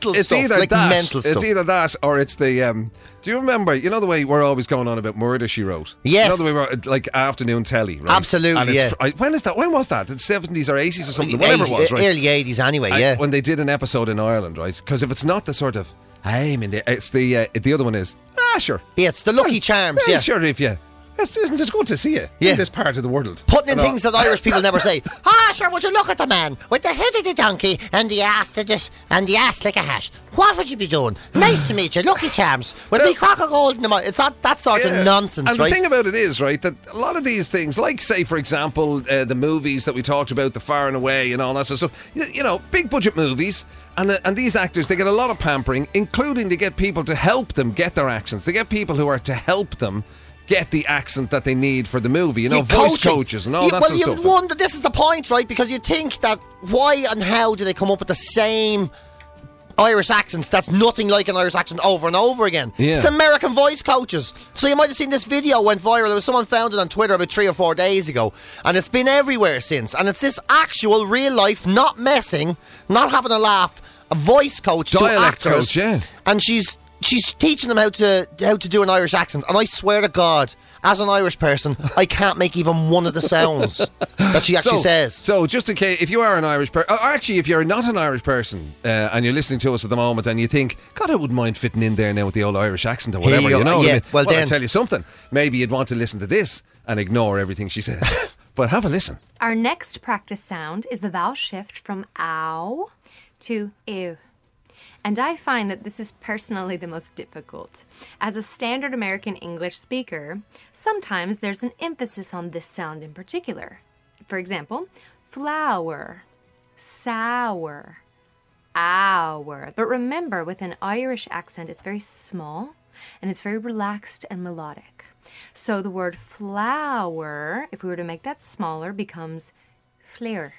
mental it's stuff. Either like that, mental stuff. It's either that or it's the. Um, do you remember? You know the way we're always going on about Murder, She Wrote. Yes. You know the way we're like afternoon telly, right? Absolutely. And it's, yeah. I, when is that? When was that? In the seventies or eighties or something? Whatever it was, right? Early eighties, anyway. I, yeah. When they did an episode in Ireland, right? Because if it's not the sort of, hey, I mean, it's the uh, the other one is ah, sure. Yeah, it's the Lucky Charms. Yeah, Yeah. sure. If you. It's, isn't it good to see you Yeah. in this part of the world? Putting in You know? things that Irish people never say. Ah, sure, would you look at the man with the head of the donkey and the ass of it, and the ass like a hat? What would you be doing? Nice to meet you, Lucky Charms. With me crock of gold in the mouth. It's that, that sort Yeah. of nonsense, and right? the thing about it is, right, that a lot of these things, like, say, for example, uh, the movies that we talked about, The Far and Away and all that sort of stuff, you, you know, big budget movies, and uh, and these actors, they get a lot of pampering, including they get people to help them get their accents. They get people who are to help them get the accent that they need for the movie, you know, You're voice coaching. coaches and all You- that well, sort of you stuff. wonder, this is the point, right? Because you think that why and how do they come up with the same Irish accents that's nothing like an Irish accent over and over again? Yeah. It's American voice coaches. So you might have seen this video went viral. There was someone found it on Twitter about three or four days ago, and it's been everywhere since. And it's this actual real life, not messing, not having a laugh, a voice coach Dialect to actors. coach, yeah. And she's she's teaching them how to how to do an Irish accent. And I swear to God, as an Irish person, I can't make even one of the sounds that she actually so, says. So, just in case, if you are an Irish person, or actually, if you're not an Irish person uh, and you're listening to us at the moment and you think, God, I wouldn't mind fitting in there now with the old Irish accent or Here whatever, you you, go. know? Yeah, I mean, well well, then- I'll tell you something. Maybe you'd want to listen to this and ignore everything she says. But have a listen. Our next practice sound is the vowel shift from ow to ew. And I find that this is personally the most difficult. As a standard American English speaker, sometimes there's an emphasis on this sound in particular. For example, flour, sour, hour. But remember, with an Irish accent, it's very small and it's very relaxed and melodic. So the word flour, if we were to make that smaller, becomes flour,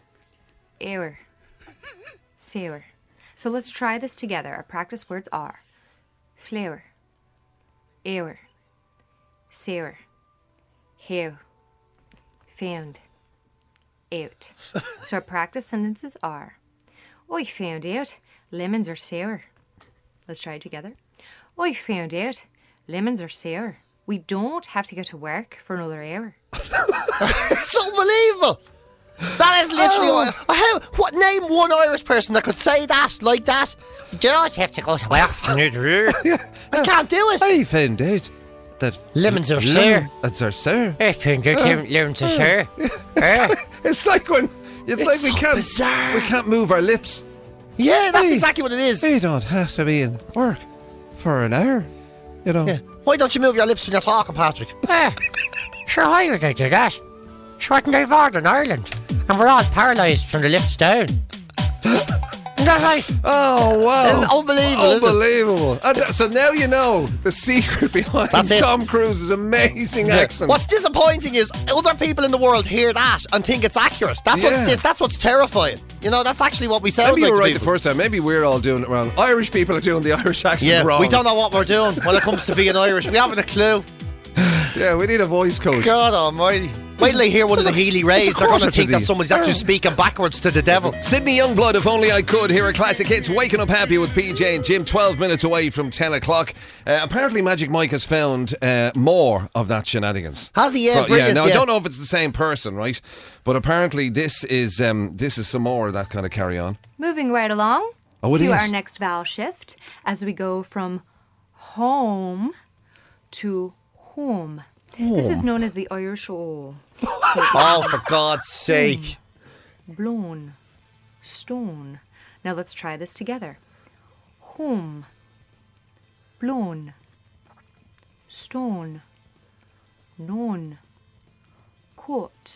ewer, sour. So let's try this together. Our practice words are flour, ewer, sour, how, found, out. So our practice sentences are, I found out lemons are sour. Let's try it together. I found out lemons are sour. We don't have to go to work for another hour. It's unbelievable. That is literally Oh. what, how, what name one Irish person that could say that like that? You don't have to go to work for another hour. I can't do it. I found out that Lemons are lem- sour. That's our sour. I found out lem- lemons are sour. It's like when it's, It's like we so can't bizarre. we can't move our lips. Yeah, that's Hey. exactly what it is. We don't have to be in work for an hour, you know. Yeah. Why don't you move your lips when you're talking, Patrick? Ah, sure, why would I do that? Shouldn't I born in Ireland? And we're all paralysed from the lips down. Isn't that right? Oh wow! It's unbelievable, isn't it? Unbelievable! And th- so now you know the secret behind That's it. Tom Cruise's amazing Yeah. accent. What's disappointing is other people in the world hear that and think it's accurate. That's Yeah. what's dis- that's what's terrifying. You know, that's actually what we sound Maybe like you were to right the people. first time. Maybe we're all doing it wrong. Irish people are doing the Irish accent Yeah, wrong. we don't know what we're doing when it comes to being Irish. We haven't a clue. Yeah, we need a voice coach. God almighty. Wait till they hear one of the Healy Rays. It's a They're going to quarter to think that the- somebody's actually speaking backwards to the devil. Sydney Youngblood, If Only I Could, here at Classic Hits, waking up happy with P J and Jim, twelve minutes away from ten o'clock. Uh, apparently Magic Mike has found uh, more of that shenanigans. Has he? Yeah, So, yeah, brilliant, now I yeah. don't know if it's the same person, right? But apparently this is um, this is some more of that kind of carry on. Moving right along Oh, it to is. our next vowel shift as we go from home to home. This is known as the Irish O. Oh, for God's sake. Blown. Stone. Now let's try this together. Home. Blown. Stone. Known. Court.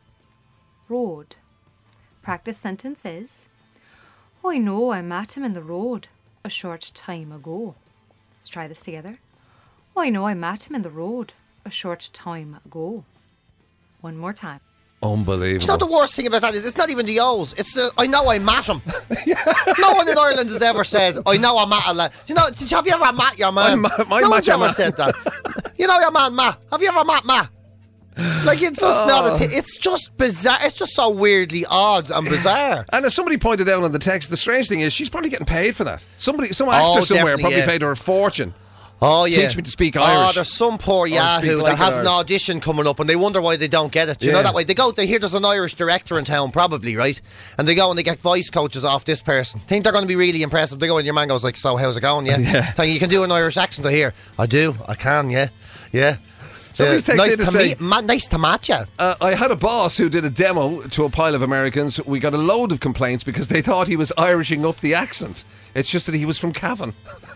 Road. Practice sentence is, I know I met him in the road a short time ago. Let's try this together. I know I met him in the road a short time ago. One more time. Unbelievable. You know the worst thing about that is it's not even the O's. It's uh, I know I met him. No one in Ireland has ever said I know I met a lad. You know? Did you, have you ever met your man? I ma- I no met one's your ever man. said that. You know your man, Ma. Have you ever met Ma? Like, it's just not a thing. It's just bizarre. It's just so weirdly odd and bizarre. And as somebody pointed out on the text, the strange thing is she's probably getting paid for that. Somebody, some actor Oh, somewhere definitely, probably yeah. paid her a fortune. Oh, yeah. Teach me to speak Oh, Irish. there's some poor Or speak Yahoo like that has an an Irish. audition coming up and they wonder why they don't get it. Do you Yeah. know that way? They go, they hear there's an Irish director in town, probably, right? And they go and they get voice coaches off this person. Think they're going to be really impressive. They go and your man goes like, so how's it going? Yeah. Yeah. Tell you, you can do an Irish accent, I hear. I do. I can, yeah. Yeah. Somebody's Uh, texted nice in to to say- meet, ma- nice to match you. Uh, I had a boss who did a demo to a pile of Americans. We got a load of complaints because they thought he was Irishing up the accent. It's just that he was from Cavan.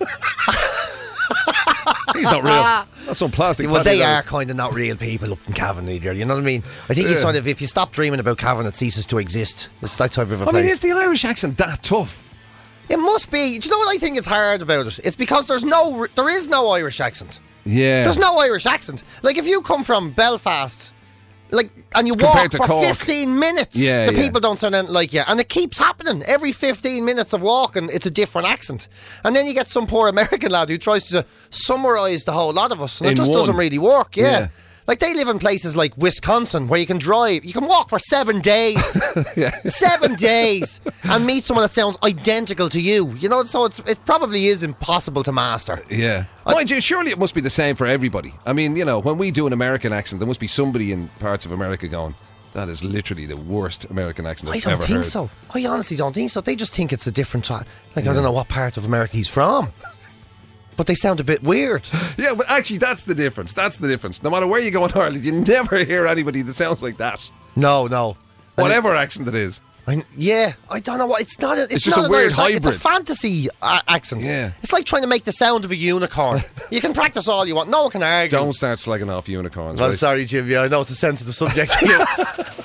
He's not real. That's some plastic. Well, patty they are those. kind of not real people up in Cavan either. You know what I mean? I think it's Yeah. sort of, if you stop dreaming about Cavan, it ceases to exist. It's that type of a I place. mean, is the Irish accent that tough? It must be. Do you know what I think is hard about it? It's because there's no, there is no Irish accent. Yeah. There's no Irish accent. Like, if you come from Belfast, like, and you Compared walk to for Cork. fifteen minutes, Yeah, the yeah. people don't sound anything like you. And it keeps happening. Every fifteen minutes of walking, it's a different accent. And then you get some poor American lad who tries to summarise the whole lot of us. And In it just one. doesn't really work, yeah. Yeah. Like, they live in places like Wisconsin where you can drive, you can walk for seven days. Seven days. And meet someone that sounds identical to you. You know, so it's, it probably is impossible to master. Yeah. Mind you, surely it must be the same for everybody. I mean, you know, when we do an American accent, there must be somebody in parts of America going, that is literally the worst American accent I I've don't ever think heard. so. I honestly don't think so. They just think it's a different type. Like, I don't know what part of America he's from. But they sound a bit weird. Yeah, but actually, that's the difference. That's the difference. No matter where you go in Ireland, you never hear anybody that sounds like that. No, no. Whatever accent it is. I, yeah, I don't know what. It's not. A, it's, It's just not a an weird Irish ac- It's hybrid. a fantasy uh, accent. Yeah. It's like trying to make the sound of a unicorn. You can practice all you want. No one can argue. Don't start slagging off unicorns. I'm right? sorry, Jimmy. I know it's a sensitive subject.